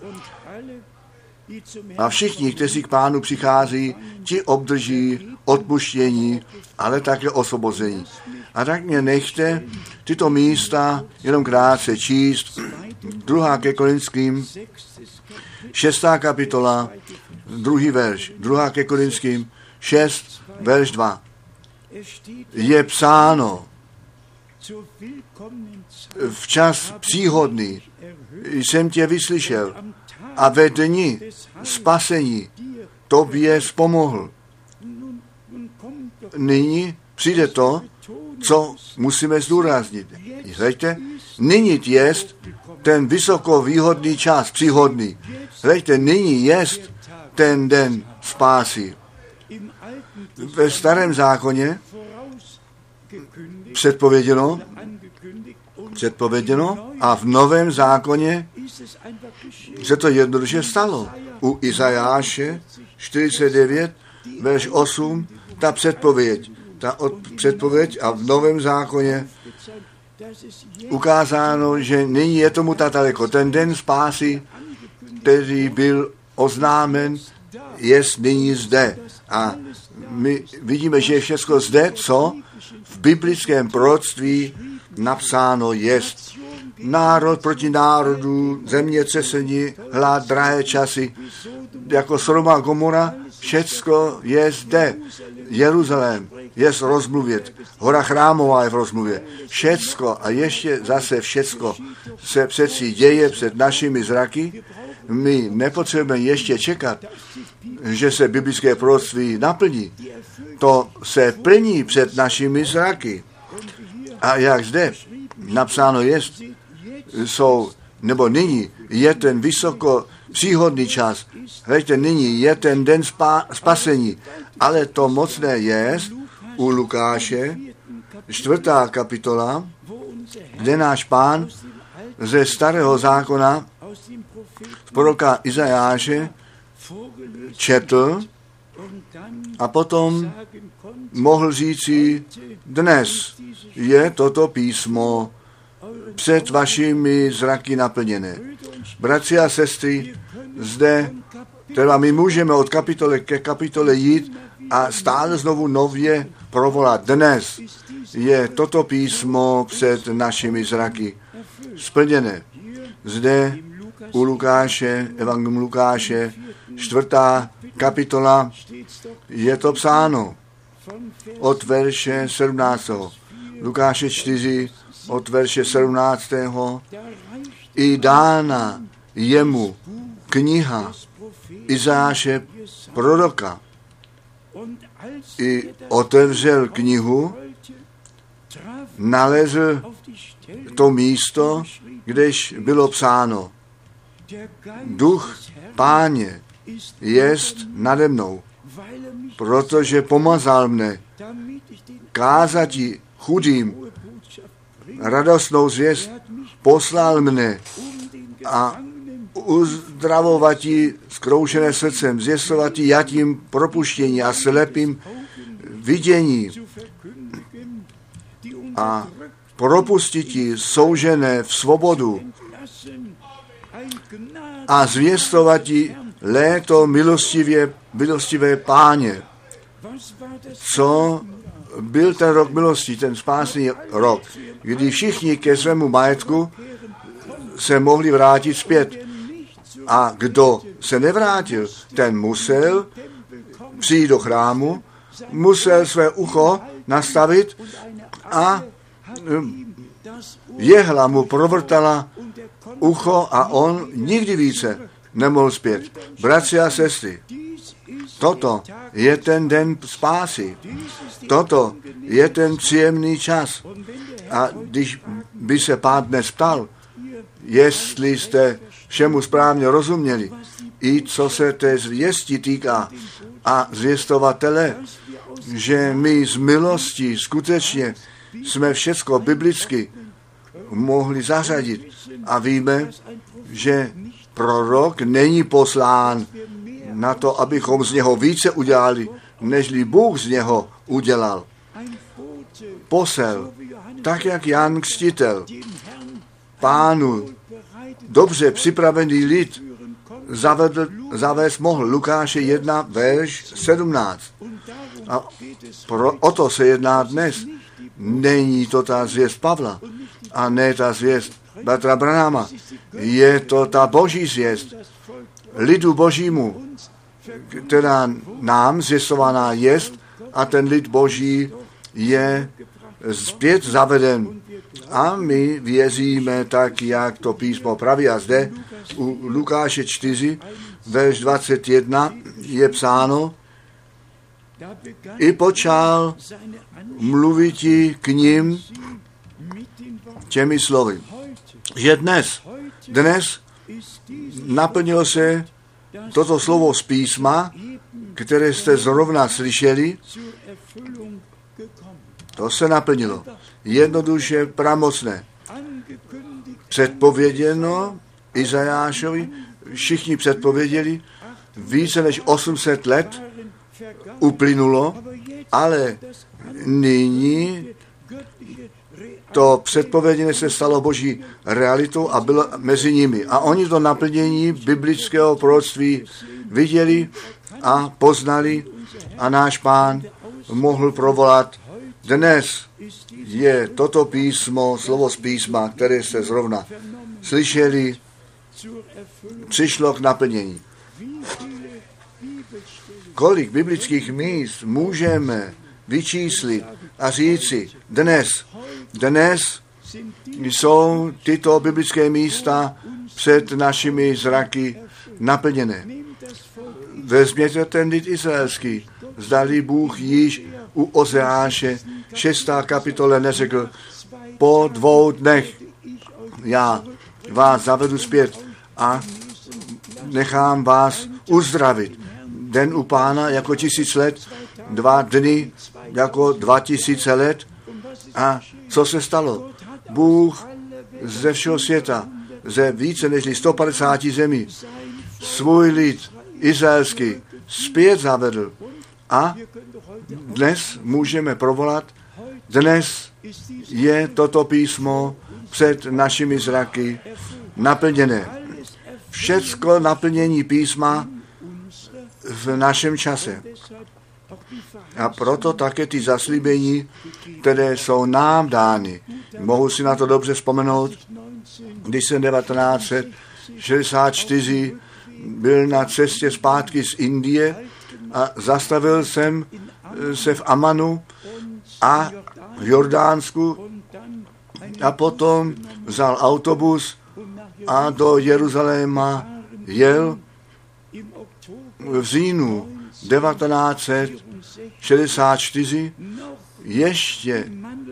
A všichni, kteří k Pánu přichází, ti obdrží odpuštění, ale také osvobození. A tak mě nechte tyto místa jenom krátce číst. Druhá ke Korinským, šestá kapitola, druhý verš. Druhá ke Korinským, šest, verš dva. Je psáno, včas příhodný jsem tě vyslyšel a ve dni spasení tobě vzpomohl. Nyní přijde to, co musíme zdůraznit. Hleďte, nyní jest ten vysoko výhodný čas, příhodný. Hleďte, nyní jest ten den spásy. Ve starém zákoně předpověděno, předpověděno a v novém zákoně se to jednoduše stalo. U Izajáše čtyřicet devět, verš osm, ta předpověď, ta od, předpověď a v novém zákoně ukázáno, že nyní je tomu tak daleko. Ten den spásy, který byl oznámen, je nyní zde. A my vidíme, že je všechno zde, co v biblickém proroctví napsáno jest. Národ proti národu, zemětřesení, hlad, drahé časy, jako Sodoma a Gomora, všecko je zde. Jeruzalém je v rozmluvě, hora Chrámová je v rozmluvě. Všecko a ještě zase všecko se přeci děje před našimi zraky. My nepotřebujeme ještě čekat, že se biblické proroctví naplní. To se plní před našimi zraky. A jak zde napsáno jest, jsou, nebo nyní je ten vysoko příhodný čas. Hleďte, nyní je ten den spa, spasení. Ale to mocné je u Lukáše, čtvrtá kapitola, kde náš Pán ze starého zákona z proroka Izajáše četl a potom mohl říci, dnes je toto písmo před vašimi zraky naplněné. Bratři a sestry, zde teda my můžeme od kapitole ke kapitole jít a stále znovu nově provolat. Dnes je toto písmo před našimi zraky splněné. Zde u Lukáše, Evangelium Lukáše, čtvrtá kapitola, je to psáno od verše sedmnáctého. Lukáše čtyři, od verše sedmnáctého. I dána jemu kniha Izajáše proroka. I otevřel knihu, nalezl to místo, kdež bylo psáno: Duch Páně jest nade mnou, protože pomazal mne kázati chudým radostnou zvěst, poslal mne a uzdravovati zkroušené srdcem, zvěstovati jatím propuštění a slepým vidění a propustiti soužené v svobodu a zvěstovati léto milostivě, milostivé Páně. Co byl ten rok milosti, ten spásný rok, kdy všichni ke svému majetku se mohli vrátit zpět. A kdo se nevrátil, ten musel přijít do chrámu, musel své ucho nastavit a jehla mu provrtala ucho a on nikdy více nemohl zpět. Bratři a sestry, toto je ten den spásy. Toto je ten příjemný čas. A když by se Pán dnes ptal, jestli jste všemu správně rozuměli, i co se té zvěsti týká a zvěstovatele, že my z milosti skutečně jsme všecko biblicky mohli zařadit a víme, že prorok není poslán na to, abychom z něho více udělali, nežli Bůh z něho udělal. Posel, tak jak Jan Křtitel, Pánu dobře připravený lid zavedl, zavést mohl. Lukáše jedna, verš sedmnáct. A pro, o to se jedná dnes. Není to ta zvěst Pavla a ne ta zvěst bratra Branhama. Je to ta boží zvěst lidu božímu, která nám zvěstovaná jest, a ten lid boží je zpět zaveden. A my věříme tak, jak to písmo praví. A zde u Lukáše čtyři, verš dvacet jedna je psáno, i počal mluviti k ním těmi slovy. Že dnes, dnes naplnilo se toto slovo z písma, které jste zrovna slyšeli, to se naplnilo. Jednoduše pramocné. Předpověděno Izajášovi, všichni předpověděli, více než osm set let uplynulo, ale nyní to předpověděné se stalo boží realitou a bylo mezi nimi. A oni to naplnění biblického proroctví viděli a poznali a náš Pán mohl provolat. Dnes je toto písmo, slovo z písma, které jste zrovna slyšeli, přišlo k naplnění. Kolik biblických míst můžeme vyčíslit a říci dnes, dnes jsou tyto biblické místa před našimi zraky naplněné. Vezměte ten lid izraelský. Zdali Bůh již u Ozeáše šestá kapitole neřekl, po dvou dnech já vás zavedu zpět a nechám vás uzdravit. Den u Pána jako tisíc let, dva dny jako dva tisíce let. A co se stalo? Bůh ze všeho světa, ze více než sto padesát zemí, svůj lid izraelský zpět zavedl. A dnes můžeme provolat, dnes je toto písmo před našimi zraky naplněné. Všecko naplnění písma v našem čase. A proto také ty zaslíbení, které jsou nám dány. Mohu si na to dobře vzpomenout, když jsem devatenáct set šedesát čtyři byl na cestě zpátky z Indie a zastavil jsem se v Amanu a v Jordánsku a potom vzal autobus a do Jeruzaléma jel v říjnu devatenáct set šedesát čtyři. Ještě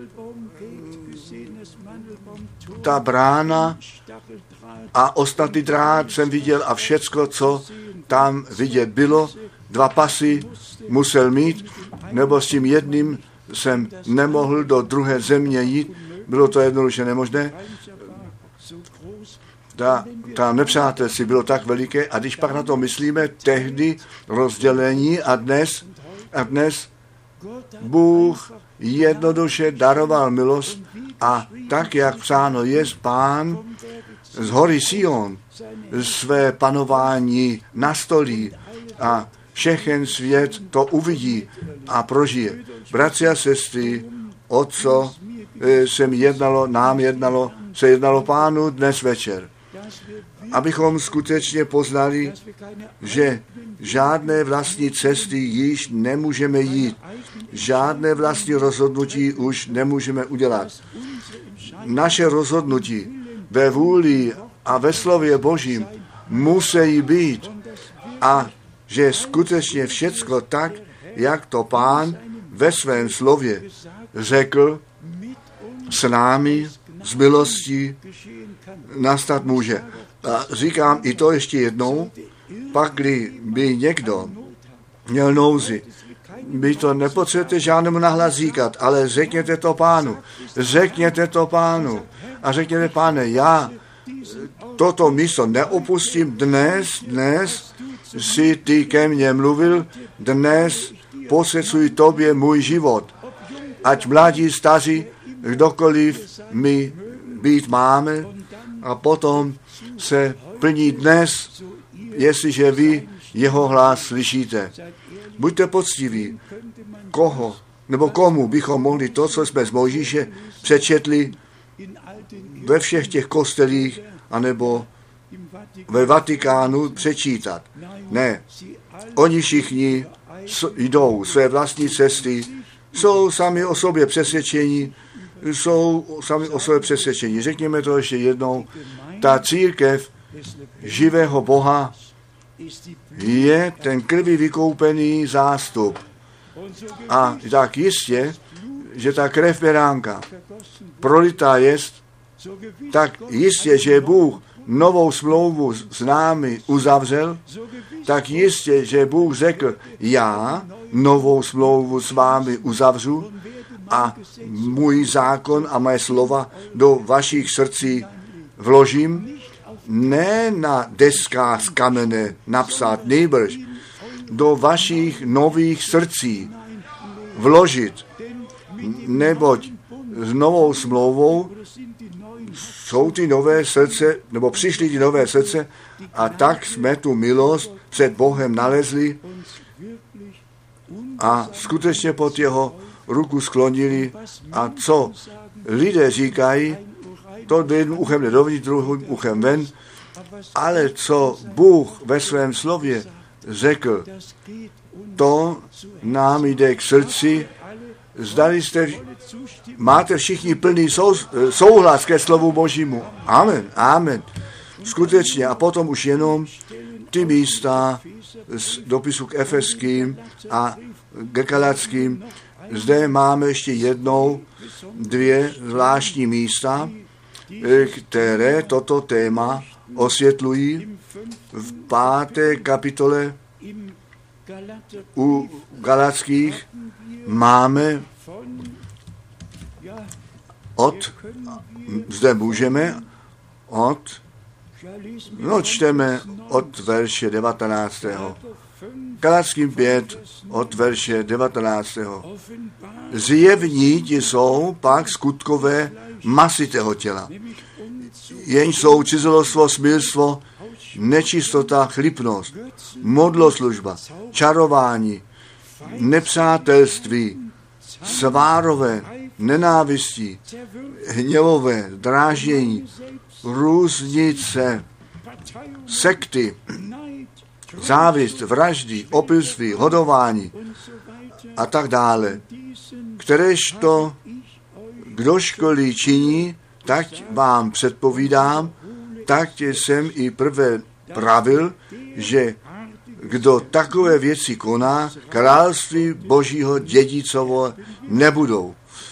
ta brána a ostatní drát jsem viděl a všecko, co tam vidět bylo. Dva pasy musel mít, nebo s tím jedním jsem nemohl do druhé země jít. Bylo to jednoduše nemožné. Ta, ta nepřátelství bylo tak veliké a když pak na to myslíme, tehdy rozdělení a dnes, a dnes Bůh jednoduše daroval milost a tak, jak psáno je, Pán z hory Sion své panování nastolí a všechen svět to uvidí a prožije. Bratři a sestry, o co se mi jednalo, nám jednalo, se jednalo Pánu dnes večer. Abychom skutečně poznali, že žádné vlastní cesty již nemůžeme jít. Žádné vlastní rozhodnutí už nemůžeme udělat. Naše rozhodnutí ve vůli a ve slově Božím musí být a že skutečně všecko tak, jak to Pán ve svém slově řekl, s námi, z milostí nastat může. A říkám i to ještě jednou, pak, kdy by někdo měl nouzi, vy to nepotřebujete žádnému nahlas říkat, ale řekněte to Pánu. Řekněte to Pánu. A řekněte, Páne, já toto místo neopustím dnes, dnes si ty ke mně mluvil, dnes posvěcuji tobě můj život. Ať mladí, staří, kdokoliv my být máme a potom se plní dnes, jestliže vy jeho hlas slyšíte. Buďte poctiví, koho nebo komu bychom mohli to, co jsme z Mojžíše přečetli ve všech těch kostelích anebo ve Vatikánu přečítat. Ne, oni všichni jdou své vlastní cesty jsou sami o sobě přesvědčení, jsou sami o sobě přesvědčení. Řekněme to ještě jednou. Ta církev živého Boha je ten krví vykoupený zástup. A tak jistě, že ta krev beránka prolitá jest, tak jistě, že Bůh novou smlouvu s námi uzavřel, tak jistě, že Bůh řekl, já novou smlouvu s vámi uzavřu a můj zákon a moje slova do vašich srdcí vložím, ne na deskách z kamene napsat, nýbrž do vašich nových srdcí vložit, neboť s novou smlouvou jsou ty nové srdce, nebo přišly ty nové srdce a tak jsme tu milost před Bohem nalezli a skutečně pod jeho ruku sklonili. A co lidé říkají, to jedním uchem jde dovnitř, druhým uchem ven, ale co Bůh ve svém slově řekl, to nám jde k srdci. Zdali jste, máte všichni plný sou, souhlas ke slovu Božímu. Amen, amen. Skutečně. A potom už jenom ty místa z dopisu k Efeským a k Galackým. Zde máme ještě jednou dvě zvláštní místa, které toto téma osvětlují. V páté kapitole u Galackých máme od, zde můžeme od, no čteme od verše devatenáctého Galackým pět od verše devatenáctého Zjevní jsou pak skutkové masitého těla, jenž jsou cizolostvo, smilstvo, nečistota, chlipnost, modloslužba, čarování, nepřátelství, svárové, nenávistí, hněvové, dráždění, různice, sekty, závist, vraždy, opilství, hodování a tak dále. Kteréžto kdožkoliv činí, tak vám předpovídám, tak jsem i prvé pravil, že kdo takové věci koná, království Božího dědicovo nebudou.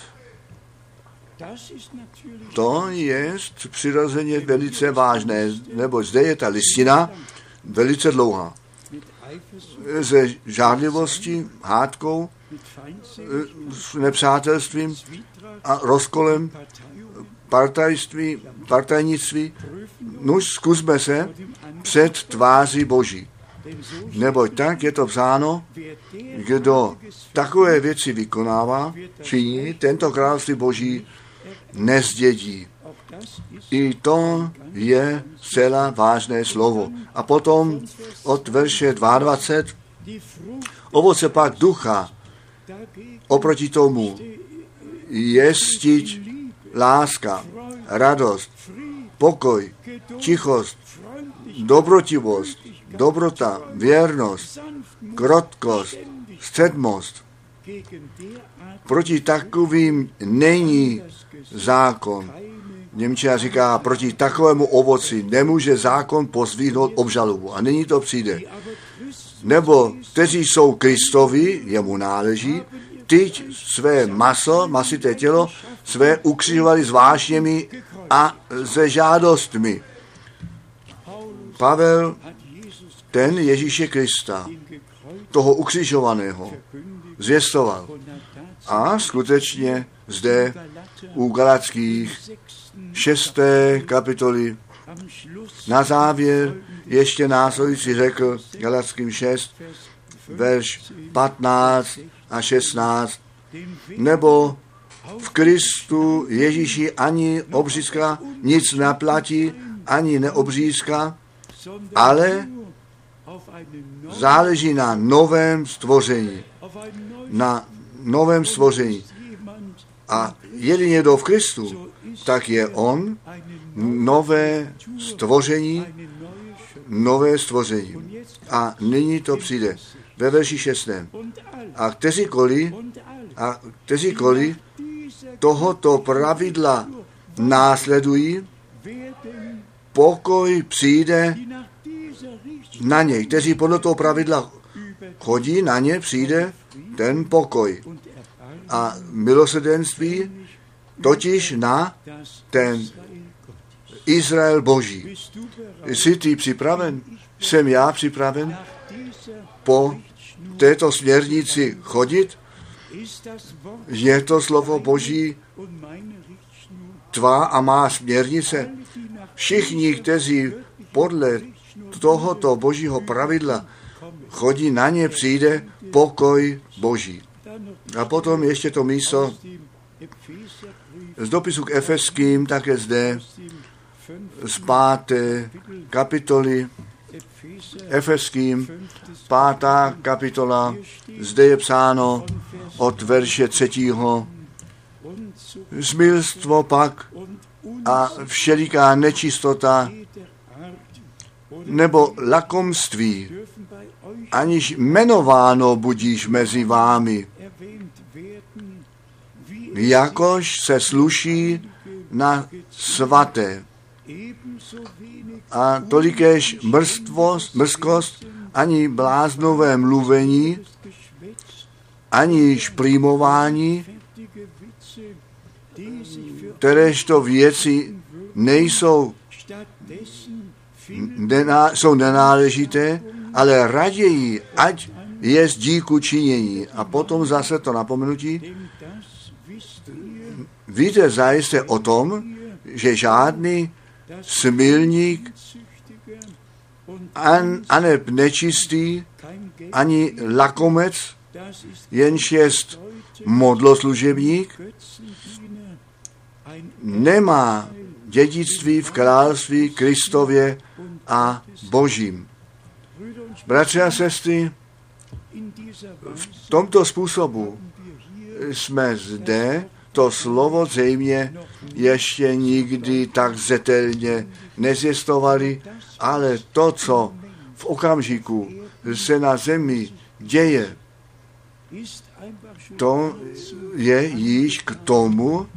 To je přirozeně velice vážné, nebo zde je ta listina velice dlouhá. Se žádlivostí, hádkou, s nepřátelstvím a rozkolem, partajství, partajnictví. Nuž zkusme se před tváří Boží. Neboť tak je to psáno, kdo takové věci vykonává, činí, tento království Boží nezdědí. I to je zcela vážné slovo. A potom od verše dvacet dva ovoce pak ducha oproti tomu jestiť láska, radost, pokoj, tichost, dobrotivost, dobrota, věrnost, krotkost, středmost. Proti takovým není zákon. Němčina říká, proti takovému ovoci nemůže zákon pozvihnout obžalobu. A nyní to přijde. Nebo kteří jsou Kristovi, jemu náleží, teď své maso, masité tělo, své ukřižovali s vášněmi a se žádostmi. Pavel, ten Ježíše Krista, toho ukřižovaného, zvěstoval. A skutečně zde u Galackých šesté kapitoly na závěr ještě následující řekl Galackým šest, verš patnáct a šestnáct, nebo v Kristu Ježíši ani obřízka nic neplatí, ani neobřízka, ale záleží na novém stvoření. Na novém stvoření. A jedině kdo v Kristu, tak je on nové stvoření, nové stvoření. A nyní to přijde ve verši šestém. A kteříkoliv A kteříkoliv tohoto pravidla následují, pokoj přijde na ně. Kteří podle toho pravidla chodí, na ně přijde ten pokoj. A milosrdenství totiž na ten Izrael Boží. Jsi ty připraven? Jsem já připraven po této směrnici chodit? Je to slovo Boží tvá a má směrnice? Všichni, kteří podle tohoto Božího pravidla chodí, na ně přijde pokoj Boží. A potom ještě to místo z dopisu k Efeským, také zde z páté kapitoly Efeským, pátá kapitola, zde je psáno od verše třetího. Smilstvo pak a všeliká nečistota nebo lakomství, aniž jmenováno budíš mezi vámi, jakož se sluší na svaté. A tolikéž mrstvost, mrzkost, ani bláznové mluvení, ani šprýmování, kteréžto věci nejsou nená, jsou nenáležité, ale raději, ať je z díku činění. A potom zase to napomenutí. Víte zajisté o tom, že žádný smilník, an, aneb nečistý, ani lakomec, jenž jest modloslužebník, nemá dědictví v království Kristově a Božím. Bratři a sestry, v tomto způsobu jsme zde to slovo zřejmě ještě nikdy tak zřetelně nezjistovali, ale to, co v okamžiku se na zemi děje, to je již k tomu,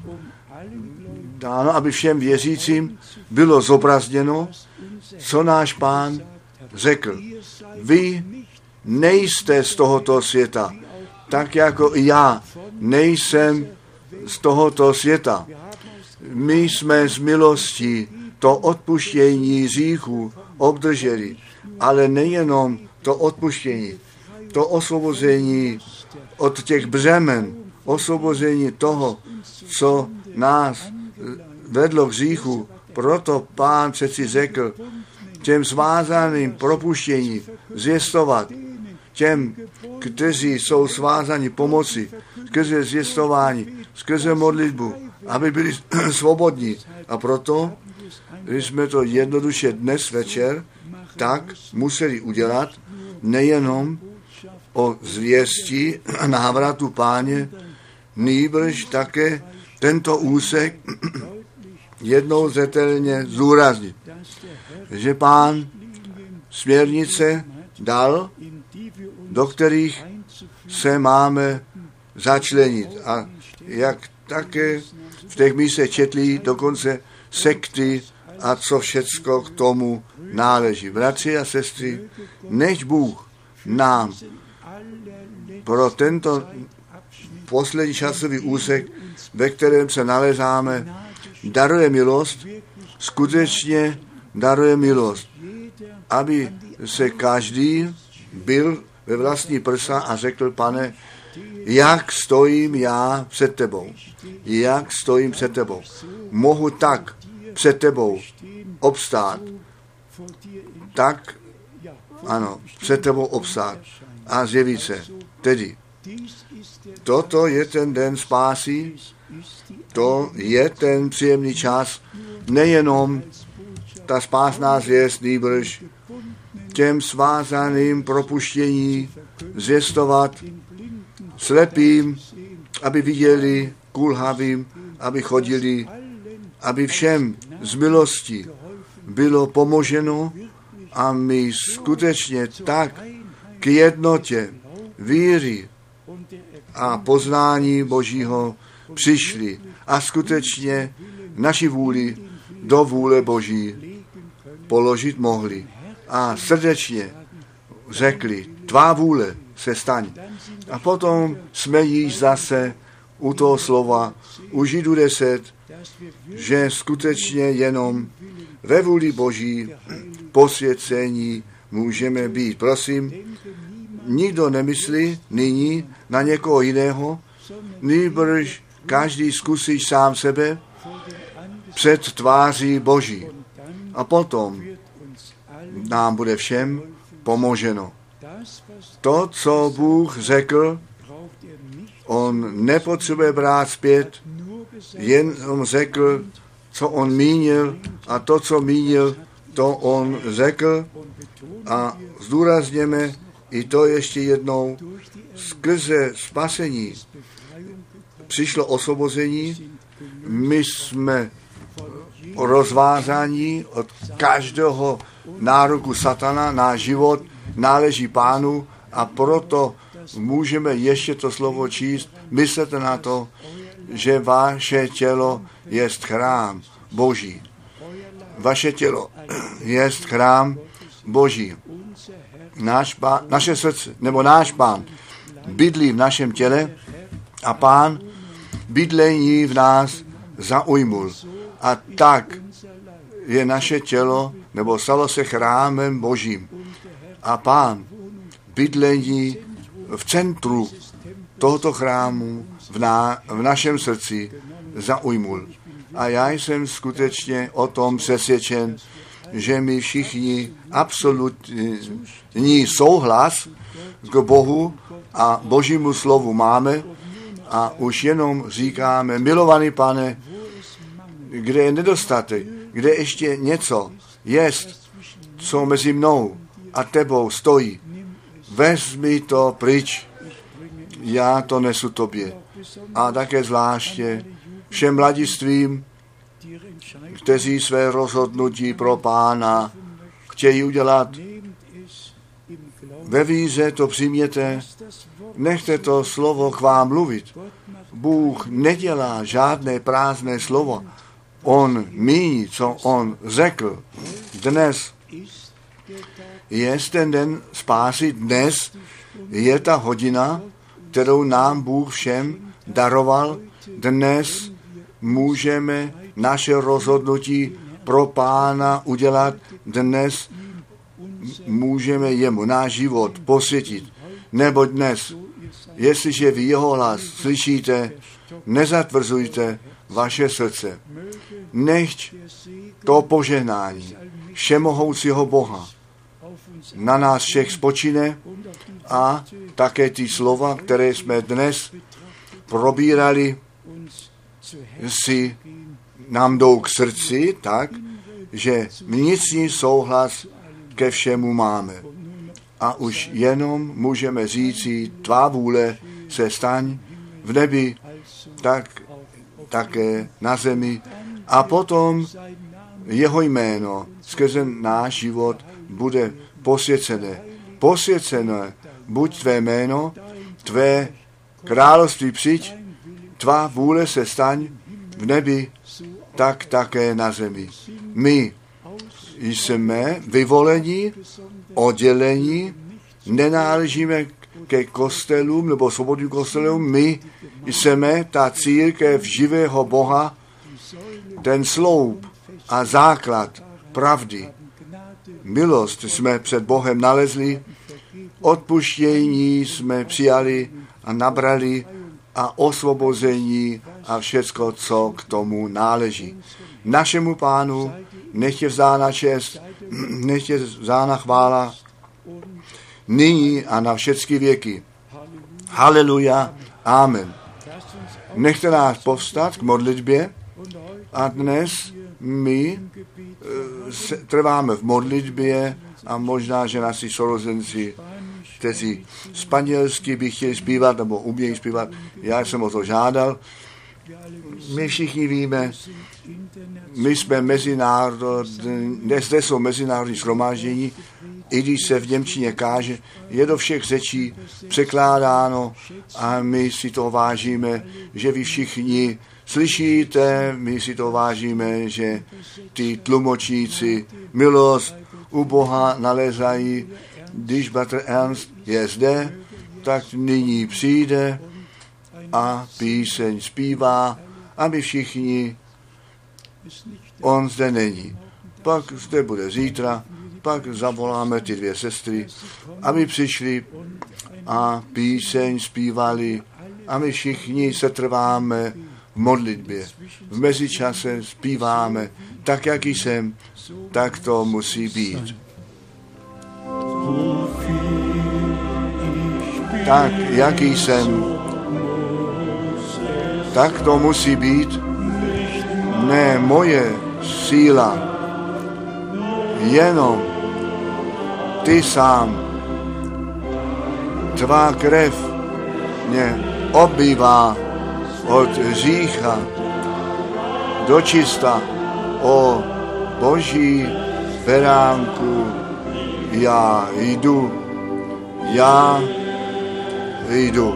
dáno, aby všem věřícím bylo zobrazněno, co náš Pán řekl. Vy nejste z tohoto světa, tak jako i já nejsem z tohoto světa. My jsme z milostí to odpuštění hříchů obdrželi, ale nejenom to odpuštění, to osvobození od těch břemen, osvobození toho, co nás vedlo k hříchu. Proto Pán přeci řekl těm svázaným propuštění zvěstovat, těm, kteří jsou svázaní pomoci, skrze zvěstování, skrze modlitbu, aby byli svobodní. A proto, když jsme to jednoduše dnes večer tak museli udělat, nejenom o zvěstí a návratu Páně, nýbrž také tento úsek jednou zřetelně zúraznit, že Pán směrnice dal, do kterých se máme začlenit. A jak také v těch místech četli dokonce sekty a co všecko k tomu náleží. Bratři a sestry, nech Bůh nám pro tento poslední časový úsek, ve kterém se nalezáme, daruje milost, skutečně daruje milost, aby se každý byl ve vlastní prsa a řekl: Pane, jak stojím já před tebou, jak stojím před tebou. Mohu tak před tebou obstát, tak, ano, před tebou obstát a zjevit se. Tedy, toto je ten den spásy, to je ten příjemný čas, nejenom ta spásná zvěst, nýbrž těm svázaným propuštění zvěstovat, slepým, aby viděli, kulhavým, aby chodili, aby všem z milosti bylo pomoženo a my skutečně tak k jednotě víry a poznání Božího přišli a skutečně naši vůli do vůle Boží položit mohli. A srdečně řekli, tvá vůle se staň. A potom jsme již zase u toho slova, u Židů deset, že skutečně jenom ve vůli Boží posvěcení můžeme být. Prosím, nikdo nemyslí nyní na někoho jiného, nýbrž každý zkusí sám sebe před tváří Boží. A potom nám bude všem pomoženo. To, co Bůh řekl, on nepotřebuje brát zpět, jen on řekl, co on mínil, a to, co mínil, to on řekl. A zdůrazněme i to ještě jednou, skrze spasení přišlo osvobození, my jsme rozvázaní od každého nároku satana, náš život náleží Pánu a proto můžeme ještě to slovo číst. Myslete na to, že vaše tělo je chrám Boží. Vaše tělo je chrám Boží. Náš pán, naše srdce, nebo náš Pán bydlí v našem těle a Pán bydlení v nás zaujmul. A tak je naše tělo, nebo stalo se chrámem Božím. A Pán bydlení v centru tohoto chrámu v, na, v našem srdci zaujmul. A já jsem skutečně o tom přesvědčen, že my všichni absolutní souhlas k Bohu a Božímu slovu máme a už jenom říkáme, milovaný Pane, kde je nedostatek, kde ještě něco jest, co mezi mnou a tebou stojí. Vezmi to pryč, já to nesu tobě. A také zvláště všem mladistvím, kteří své rozhodnutí pro Pána chtějí udělat. Ve víře to přijměte, nechte to slovo k vám mluvit. Bůh nedělá žádné prázdné slovo. On míní, co on řekl. Dnes je ten den spásy, dnes je ta hodina, kterou nám Bůh všem daroval. Dnes můžeme naše rozhodnutí pro Pána udělat. Dnes můžeme jemu náš život posvětit. Nebo dnes, jestliže vy jeho hlas slyšíte, nezatvrzujte vaše srdce. Nechť to požehnání všemohoucího Boha na nás všech spočine a také ty slova, které jsme dnes probírali, si nám jdou k srdci tak, že vnitřní souhlas ke všemu máme. A už jenom můžeme říci, tvá vůle se staň v nebi, tak také na zemi. A potom jeho jméno skrze náš život bude posvěcené. Posvěcené buď tvé jméno, tvé království přijď, tvá vůle se staň v nebi, tak také na zemi. My jsme vyvolení, oddělení, nenáležíme ke kostelům nebo svobodným kostelům, my jsme ta církev živého Boha, ten sloup a základ pravdy. Milost jsme před Bohem nalezli, odpuštění jsme přijali a nabrali a osvobození a všecko, co k tomu náleží. Našemu Pánu nech je vzána čest, nech je vzána chvála, nyní a na všechny věky. Haleluja, amen. Nechte nás povstat k modlitbě a dnes my e, trváme v modlitbě a možná, že naši sourozenci, kteří španělsky by chtěli zpívat nebo umějí zpívat, já jsem o to žádal. My všichni víme, my jsme mezinárodní, zde jsou mezinárodní shromáždění i když se v němčině káže, je do všech řečí překládáno a my si to vážíme, že vy všichni slyšíte, my si to vážíme, že ty tlumočníci milost u Boha nalézají. Když bratr Ernst je zde, tak nyní přijde a píseň zpívá a my všichni, on zde není. Pak zde bude zítra, pak zavoláme ty dvě sestry, aby přišli a píseň zpívali a my všichni se trváme v modlitbě. V mezičase zpíváme, tak jak jsem, tak to musí být. Tak, jaký jsem, tak to musí být. Ne moje síla, jenom ty sám. Tvá krev mě obývá od hřícha do čista. O Boží beránku, já jdu, já jdu.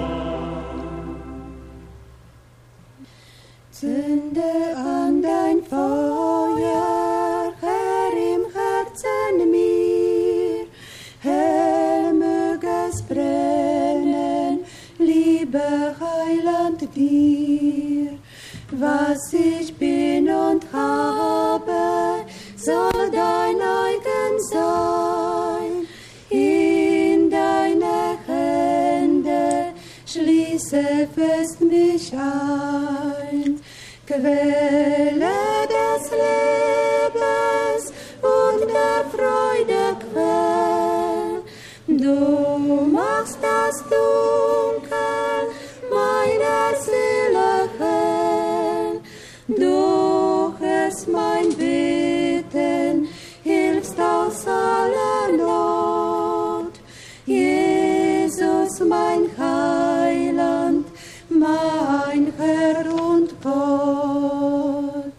Zünde an dein Feuer, Herr, im Herzen mir, hell möge es brennen, liebe Heiland dir. Was ich bin und habe, soll dein eigen sein. In deine Hände schließe fest mich ein. Quelle des Lebens und der Freude Quell. Du machst das Dunkel meiner Seele hell. Durch es mein Beten hilfst aus aller Not. Jesus, mein Heiland, mein Herr und Gott.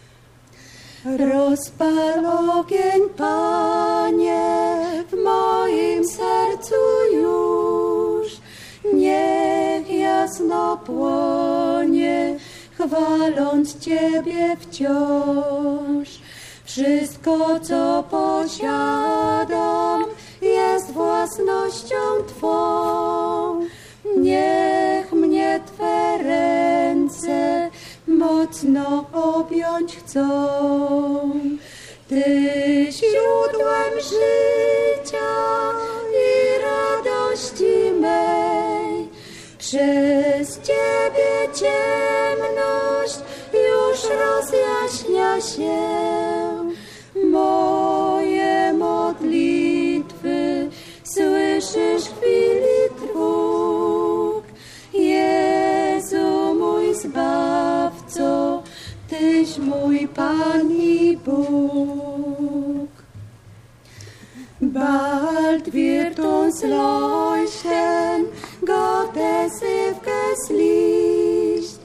Rozpal ogień, Panie, w moim sercu już. Niech jasno płonie, chwaląc Ciebie wciąż. Wszystko, co posiadam, jest własnością Twą. Niech mnie Twe ręce mocno objąć chcą. Ty źródłem życia i radości mej. Przez Ciebie ciemność już rozjaśnia się. Moje modlitwy słyszysz w chwili trwóg. Jezu, mój Zbawco, Tyś mój Pan i Bóg. Bald wird uns leuchten Gottes ewiges Licht.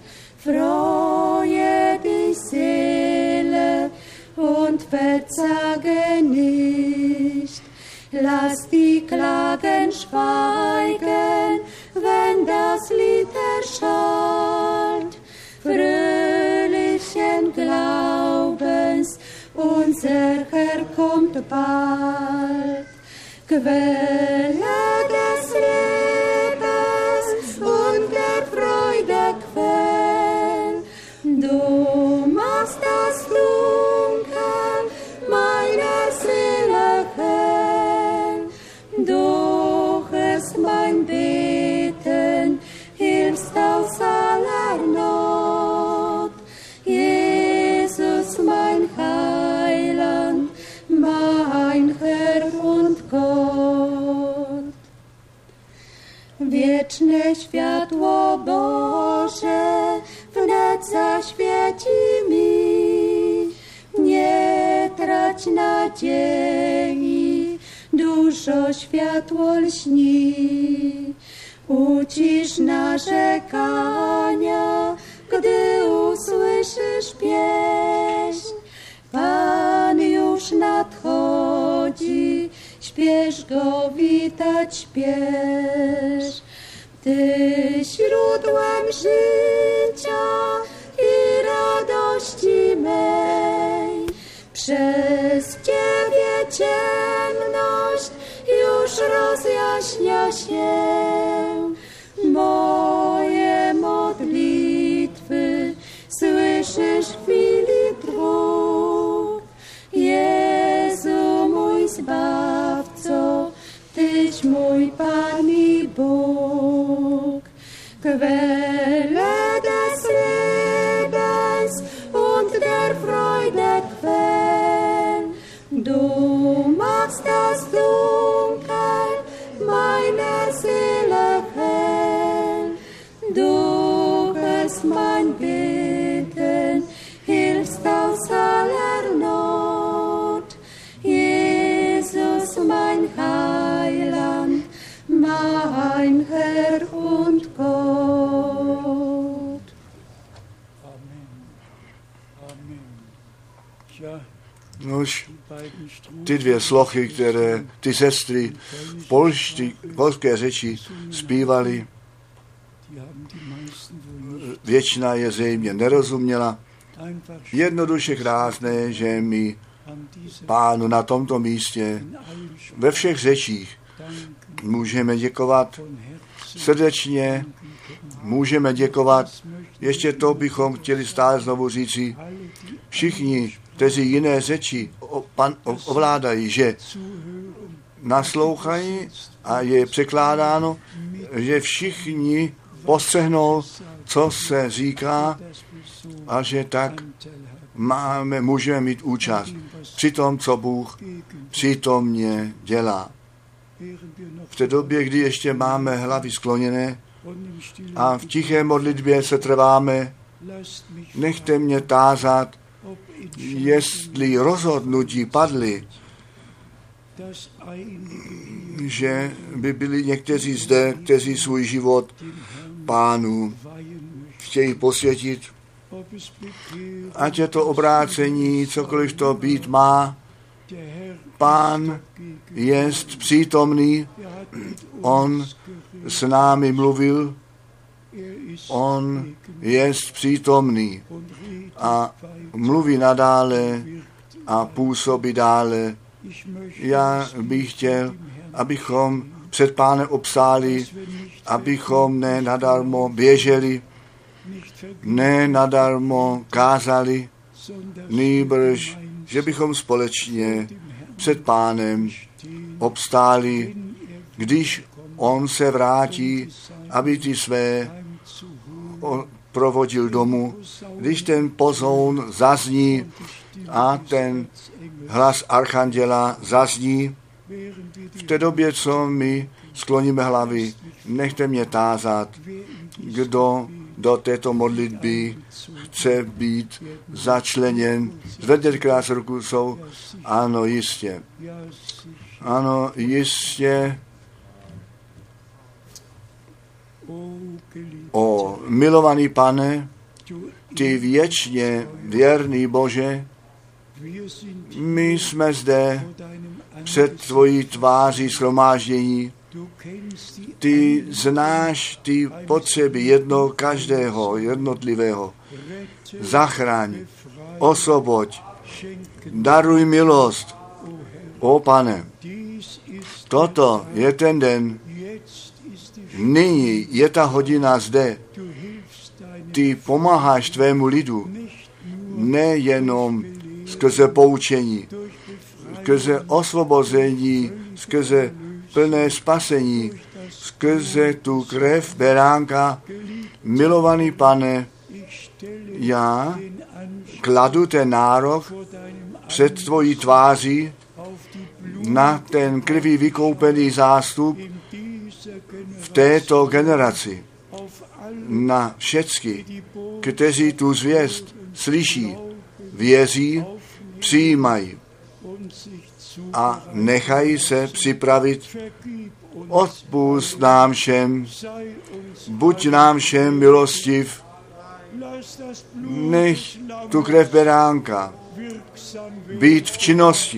Freue dich, Seele, und verzage nicht. Lass die Klagen schweigen, wenn das Lied erschallt. Fröhlichen Glaubens, unser Herr kommt bald. Quelle des Lebens und der Freude Quell. Du machst das Dunkel meiner Seele hell. Durch es mein Beten hilfst aus aller Not. Jesus, mein Heiland, mein Herr und Gott. Wieczne światło Boże wnet zaświeci mi. Nie trać nadziei, dużo światło lśni. Ucisz narzekania, gdy usłyszysz pieśń. Pan już nadchodzi, śpiewa go witać śpiesz. Ty źródłem życia i radości mej, przez Ciebie ciemność już rozjaśnia się. Moje modlitwy słyszysz w chwili dwóch. Jezu mój Zbawco, Tyś mój Pan i Bóg. Quelle des Lebens und der Freude Quell, du machst das Dunkel meiner Seele hell. Du hörst mein Beten, hilfst aus aller Not. Jesus, mein Heiland, mein Herr und Gott. Amen. Amen. Ja, Nož, die beiden Strophen, ty dvě slochy, které ty sestry v polští, polské řeči zpívaly, die haben die meisten wohl nicht většina je zřejmě nerozuměla. einfach Jednoduše krásné, že my an dieser Pánu na tomto místě in allen ve všech řečích Danken můžeme děkovat von Herzen srdečně, můžeme děkovat. Ještě to bychom chtěli stále znovu říci, alle, die všichni, kteří jiné řeči o- pan- o- ovládají, že zuhören, naslouchají a je překládáno, že všichni postřehnou, co se říká dass wir so a že tak Anteil haben. máme, můžeme mít účast při tom, co Bůh přítomně dělá. Während wir noch V té době, kdy ještě máme hlavy skloněné und im Stillen a v tiché modlitbě se trváme, lasst mich nechte mě tázat, ob in jestli rozhodnutí padly, das einige že by byli někteří zde, kteří svůj život Pánu weihen möchten, chtějí posvětit, ob es Bekehrung, ať je to obrácení, cokoliv to být má. der Herr Pán jest přítomný, er hat mit on uns geredet, s námi mluvil, er ist on gegen jest přítomný und redet a weiter, mluví nadále wirkt. a působí dále. Ich möchte, Já dass wir bych chtěl, dem Herrn abychom před Pánem obstáli, dass wir nicht abychom ne nadarmo běželi, nicht vergessen, ne nadarmo kázali, sondern nýbrž, gemeinsam že bychom společně dem Herrn před Pánem stehen, obstáli, wenn er když on se vrátí, aby ty své heim zu holen, o- provodil domů, když ten pozoun zazní a ten hlas archanděla zazní. während wir V die té době, co my skloníme hlavy, nechte mě tázat, wer in diese kdo do této modlitby chce být začleněn. Zvedněte krásně ruku, jsou. Ano, jistě. ja sich Ano, jistě. o geliebt, O milovaný Pane, du ty věčně věrný Bože, wir sind my jsme zde vor deinem před Angesicht, tvojí tváří shromáždění. du kennst die Ty znáš ty potřeby jednoho každého, jednotlivého. Rette, Zachraň, befreie, osvoboď, schenke, daruj milost, o Herr. o Pane. Dies ist Toto je ten den, jetzt ist die Stunde. nyní je ta hodina zde. Du hilfst deinem Ty pomáháš tvému lidu, nicht nur nejenom skrze poučení, durch Befreiung, skrze osvobození, skrze plné spasení, skrze tu krev beránka. Milovaný Pane, ich stelle já den Anspruch kladu ten nárok vor deinem před tvojí tváří auf die na ten krví vykoupený zástup in dieser v Generation, této generaci, auf alle, na všecky, die Boden kteří tu zvěst slyší, věří, přijímají und sich zu a nechají se připravit. vergib uns, Odpusť nám všem, sei uns buď nám všem milostiv, lass das Blut nech des Lammes tu krev beránka wirksam werden být v činnosti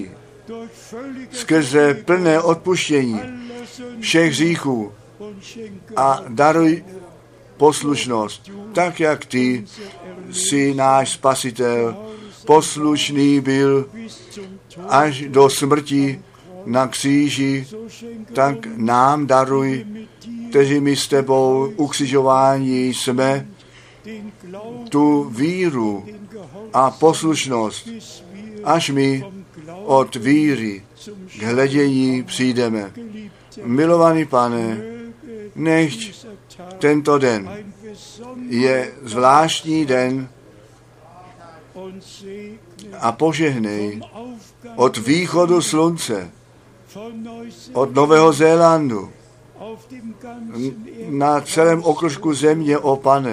skrze plné odpuštění všech hříchů a daruj poslušnost, tak jak ty jsi náš spasitel, poslušný byl až do smrti na kříži, tak nám daruj, kteří my s tebou ukřižování jsme, tu víru a poslušnost, až my od víry k hledění přijdeme. Milovaný Pane, nechť tento den je zvláštní den a požehnej od východu slunce, od Nového Zélandu, na celém okružku země, o Pane,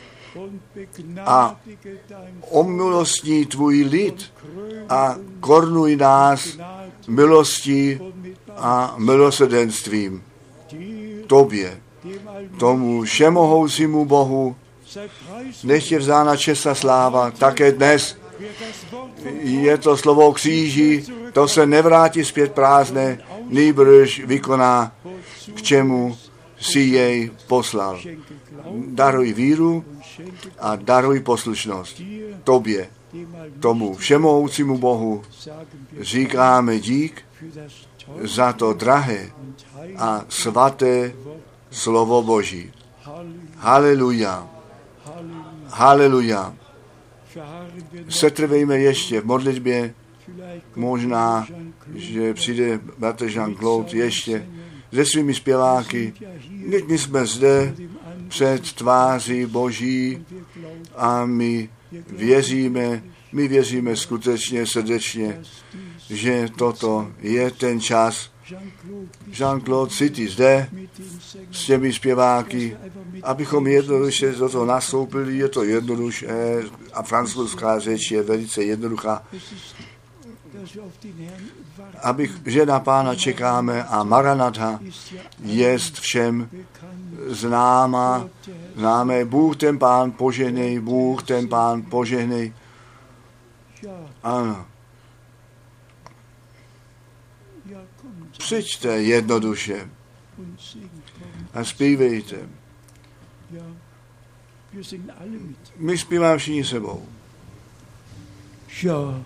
a omilostní tvůj lid a korunuj nás milostí a milosrdenstvím. Tobě, tomu všemohoucímu Bohu, nech je vzána čest a sláva, také dnes. Je to slovo o kříži, to se nevrátí zpět prázdné, nýbrž vykoná, k čemu si jej poslal. Daruj víru a daruj poslušnost. Tobě, tomu všemohoucímu Bohu, říkáme dík za to drahé a svaté slovo Boží. Haleluja. Haleluja. Setrvejme ještě v modlitbě. Možná, že přijde bratr Jean-Claude ještě se svými zpěváky. Teď my jsme zde před tváří Boží a my věříme, my věříme skutečně srdečně, že toto je ten čas. Jean-Claude, cítí zde s těmi zpěváky, abychom jednoduše do toho nastoupili, je to jednoduše a francouzská řeč je velice jednoduchá. Abych, že na Pána čekáme a Maranatha jest všem známa, známe, Bůh ten Pán požehnej, Bůh ten Pán požehnej. Ano. Přijďte jednoduše a zpívejte. My zpíváme všichni sebou. Ja.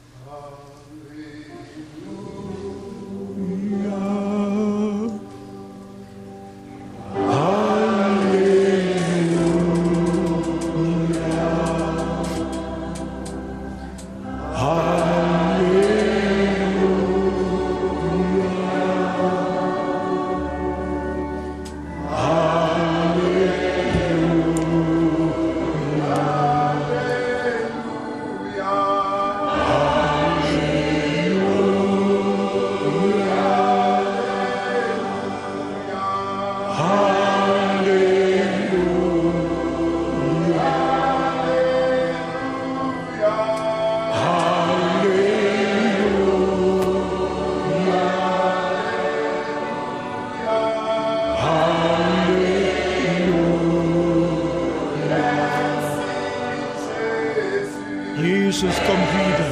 Jesus kommt wieder.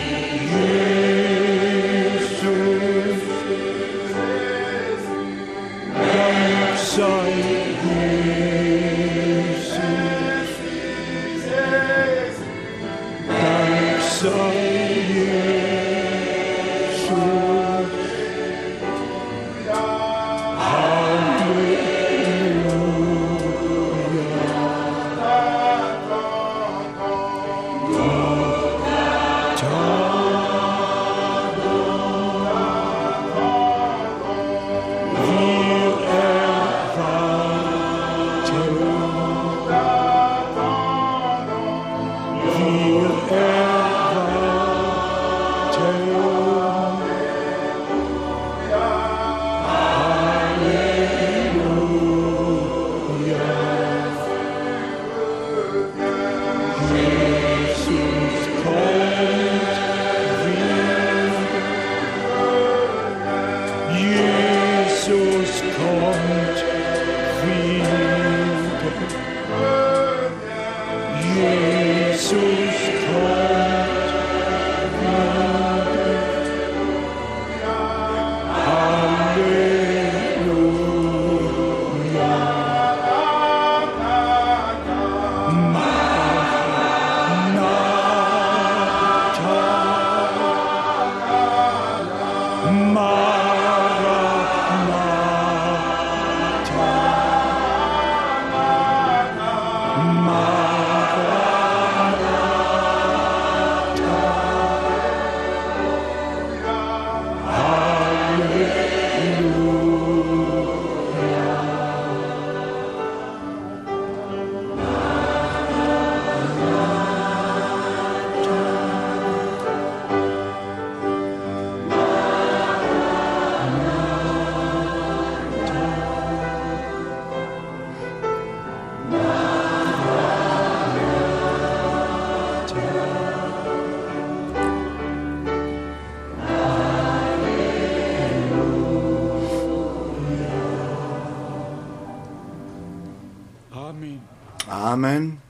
Jesus, Dank sei Jesus, Dank sei Jesus, Amen.